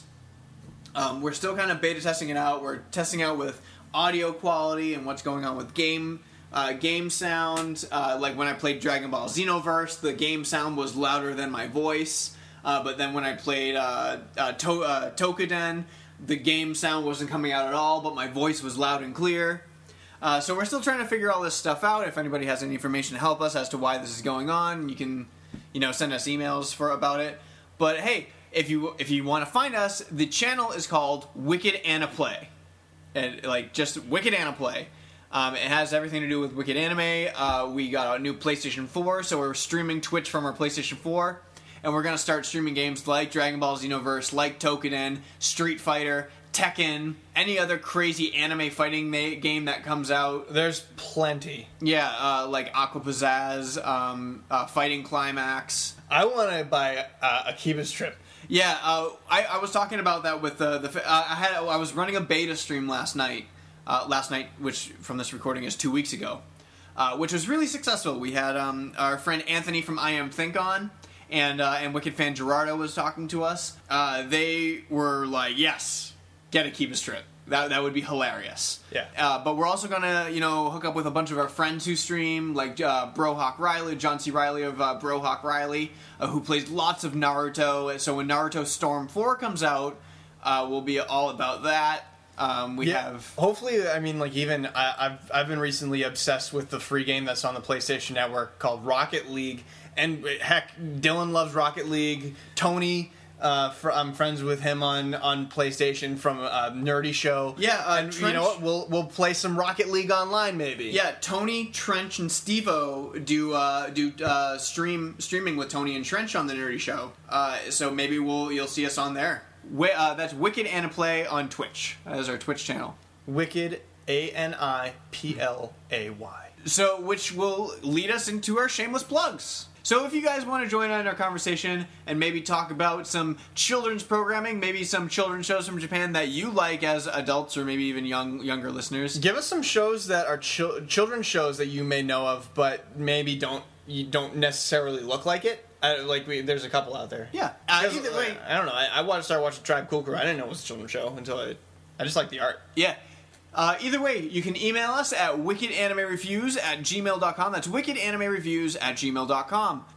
Um, we're still kind of beta testing it out. We're testing out with audio quality and what's going on with game uh, game sound. Uh, like when I played Dragon Ball Xenoverse, the game sound was louder than my voice. Uh, but then when I played uh, uh, to- uh, Tokuden, the game sound wasn't coming out at all, but my voice was loud and clear. Uh, so we're still trying to figure all this stuff out. If anybody has any information to help us as to why this is going on, you can, you know, send us emails for about it. But hey, if you if you want to find us, the channel is called Wicked Anna Play, and like just Wicked Anna Play. Um, it has everything to do with Wicked Anime. Uh, we got a new PlayStation four, so we're streaming Twitch from our PlayStation four, and we're gonna start streaming games like Dragon Ball Xenoverse, like Tokuden, Street Fighter, Tekken, any other crazy anime fighting ma- game that comes out.
There's plenty.
Yeah, uh, like Aqua Pizzazz, um, uh, Fighting Climax.
I want to buy uh, Akiba's Trip.
Yeah, uh, I, I was talking about that with uh, the. Uh, I had I was running a beta stream last night. Uh, last night, which from this recording is two weeks ago, uh, which was really successful. We had um, our friend Anthony from I Am Think on, and uh, and Wicked fan Gerardo was talking to us. Uh, they were like, "Yes, get Akiba's Trip. That that would be hilarious."
Yeah.
Uh, but we're also gonna, you know, hook up with a bunch of our friends who stream, like uh, Brohawk Riley, John C. Riley of uh, Brohawk Riley, uh, who plays lots of Naruto. So when Naruto Storm four comes out, uh, we'll be all about that. Um, we
Yeah,
have.
hopefully, I mean, like even I, I've I've been recently obsessed with the free game that's on the PlayStation Network called Rocket League, and heck, Dylan loves Rocket League. Tony, uh, fr- I'm friends with him on, on PlayStation from a Nerdy Show.
Yeah, uh,
and you
Trench-
know what? We'll we'll play some Rocket League online, maybe.
Yeah, Tony, Trench, and Steve-O do uh, do uh, stream streaming with Tony and Trench on the Nerdy Show. Uh, so maybe we'll you'll see us on there. Wi- uh, that's Wicked Anna Play on Twitch. That is our Twitch channel.
Wicked A N I P L A Y.
So, which will lead us into our shameless plugs. So if you guys want to join in our conversation and maybe talk about some children's programming, maybe some children's shows from Japan that you like as adults or maybe even young younger listeners.
Give us some shows that are chil- children's shows that you may know of, but maybe don't you don't necessarily look like it. I, like we, there's a couple out there.
Yeah. Uh,
Because,
either way.
I don't know. I, I wanted to start watching Tribe Called Crew. I didn't know it was a children's show until I, I just like the art.
Yeah. Uh, either way, you can email us at wickedanime reviews at gmail dot com. That's wickedanime reviews at gmail dot com.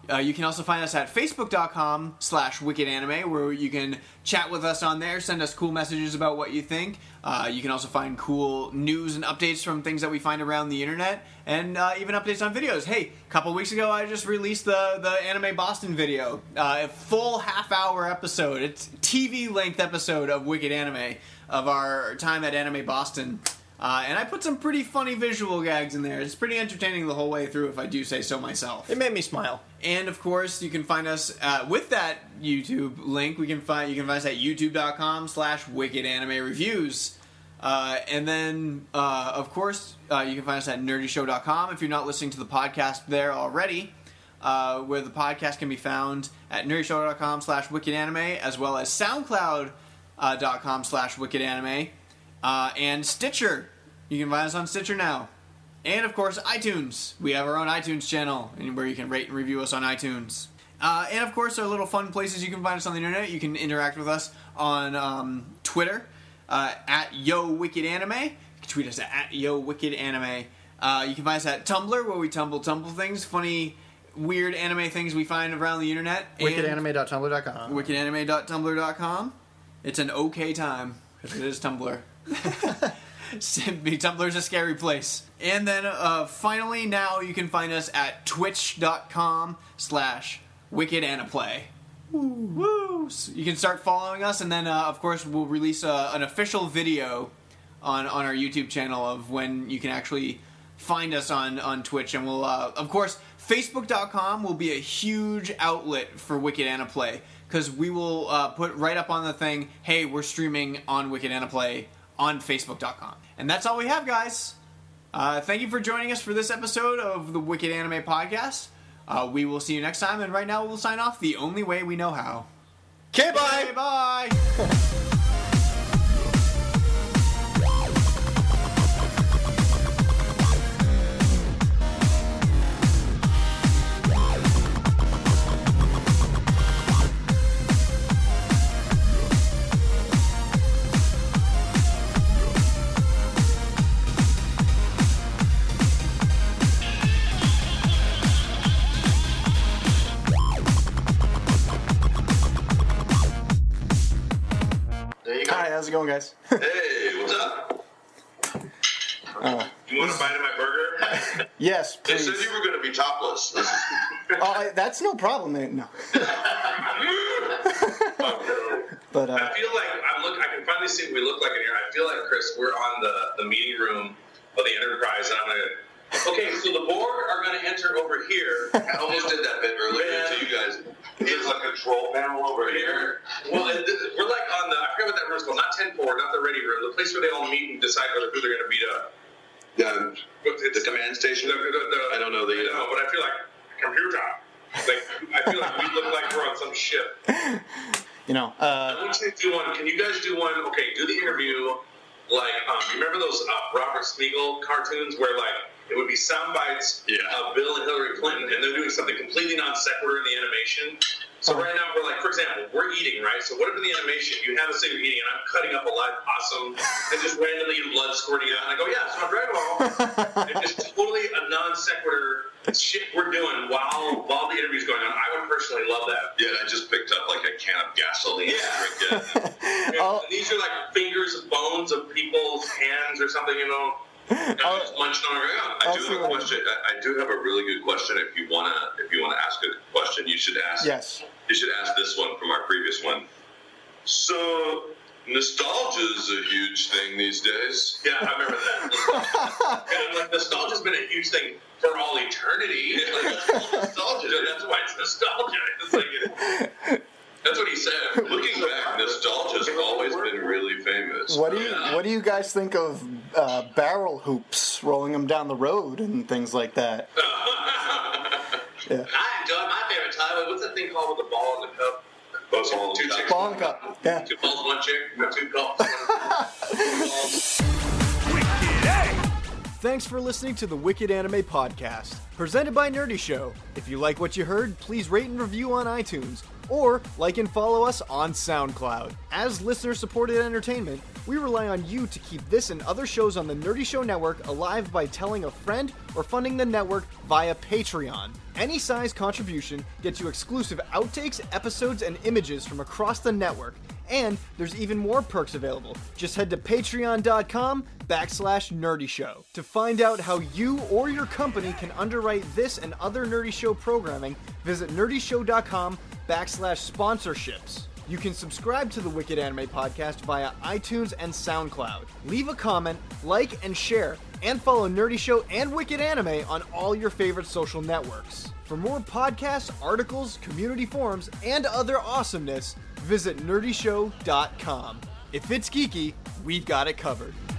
Uh, you can also find us at facebook.com slash wicked anime, where you can chat with us on there, send us cool messages about what you think. Uh, you can also find cool news and updates from things that we find around the internet, and uh, even updates on videos. Hey, a couple weeks ago I just released the, the Anime Boston video. Uh, a full half-hour episode. It's T V-length episode of Wicked Anime, of our time at Anime Boston. Uh, and I put some pretty funny visual gags in there. It's pretty entertaining the whole way through, if I do say so myself.
It made me smile.
And of course, you can find us uh, with that YouTube link. We can find you can find us at youtube.com slash wicked anime reviews. Uh, and then, uh, of course, uh, you can find us at nerdy show dot com if you're not listening to the podcast there already. Uh, where the podcast can be found at nerdy show dot com slash wicked anime, as well as soundcloud dot com slash wicked anime. Uh, and Stitcher. You can find us on Stitcher now. And, of course, iTunes. We have our own iTunes channel where you can rate and review us on iTunes. Uh, and, of course, there are little fun places you can find us on the internet. You can interact with us on um, Twitter, uh, at YoWickedAnime. You can tweet us at YoWickedAnime. Uh, you can find us at Tumblr, where we tumble tumble things, funny, weird anime things we find around the internet.
wicked anime dot tumblr dot com.
wicked anime dot tumblr dot com. It's an okay time, because it is Tumblr. Tumblr's a scary place. And then uh, finally, now you can find us at twitch.com slash wickedaniplay. Woo! Woo! So you can start following us, and then uh, of course we'll release uh, an official video on, on our YouTube channel of when you can actually find us on, on Twitch. And we'll, uh, of course, facebook dot com will be a huge outlet for Wicked Aniplay, because we will uh, put right up on the thing, hey, we're streaming on Wicked Aniplay on facebook dot com. And that's all we have, guys. Uh, thank you for joining us for this episode of the Wicked Anime Podcast. Uh, we will see you next time, and right now we'll sign off the only way we know how.
Okay, bye!
Okay, bye!
Hi, how's it going, guys?
Hey, what's up?
Uh,
You want to bite of my burger?
yes,
They
please.
said you were going to be topless.
Oh, I- that's no problem, man. No. But,
I
uh,
feel like I'm look. I can finally see what we look like in here. I feel like, Chris, we're on the, the meeting room of the Enterprise, and I'm gonna. Okay, so the Borg are gonna enter over here.
I almost did that bit earlier
Yeah.
to you guys. There's a control panel over here.
Well, it, it- we're like on the. I forget what that room's called. Not ten four, not the ready room. The place where they all meet and decide whether who they're gonna beat up.
Yeah,
It's
the command station.
The, the, the,
I don't know the.
I know, but I feel like computer. Like I feel like we look like we're on some ship.
you know, uh,
I want you to do one. Can you guys do one? Okay, do the interview. Like, um, you remember those uh, Robert Spiegel cartoons where like it would be sound bites
Yeah.
of Bill and Hillary Clinton, and they're doing something completely non sequitur in the animation. So right now we're like, for example, we're eating, right? So whatever the animation, you have us say you're eating, and I'm cutting up a live possum, and just randomly blood squirting out, and I go, yeah, so I'm Dragon Ball. And just totally a non sequitur shit we're doing while while the interview's going on. I would personally love that.
Yeah, I just picked up like a can of gasoline
Yeah.
to drink it.
Yeah,
Oh.
these are like fingers, bones of people's hands or something, you know. And I'm just munching on it.
I do have a question. I I do have a really good question. If you wanna, if you wanna ask a question, you should ask.
yes.
You should ask this one from our previous one. So, nostalgia is a huge thing these days.
Yeah, I remember that. And I'm like, nostalgia's been a huge thing for all eternity. Like, that's all nostalgia. That's why it's nostalgia. It's like,
That's what he said. Looking back, nostalgia's always been really famous.
What do you
Yeah.
What do you guys think of uh, barrel hoops, rolling them down the road and things like that? Yeah.
I enjoy my favorite time. What's that thing called with the ball in the cup?
Those all
Two chicks.
Ball and cup. Yeah.
Two balls, one chick. Two cups. Two balls.
Thanks for listening to the Wicked Anime Podcast, presented by Nerdy Show. If you like what you heard, please rate and review on iTunes, or like and follow us on SoundCloud. As listener-supported entertainment, we rely on you to keep this and other shows on the Nerdy Show Network alive by telling a friend or funding the network via Patreon. Any size contribution gets you exclusive outtakes, episodes, and images from across the network. And there's even more perks available. Just head to patreon.com backslash nerdy show to find out how you or your company can underwrite this and other Nerdy Show programming. Visit nerdyshow.com backslash sponsorships. You can subscribe to the Wicked Anime Podcast via iTunes and SoundCloud. Leave a comment, like, and share, and follow Nerdy Show and Wicked Anime on all your favorite social networks. For more podcasts, articles, community forums, and other awesomeness, visit nerdy show dot com. If it's geeky, we've got it covered.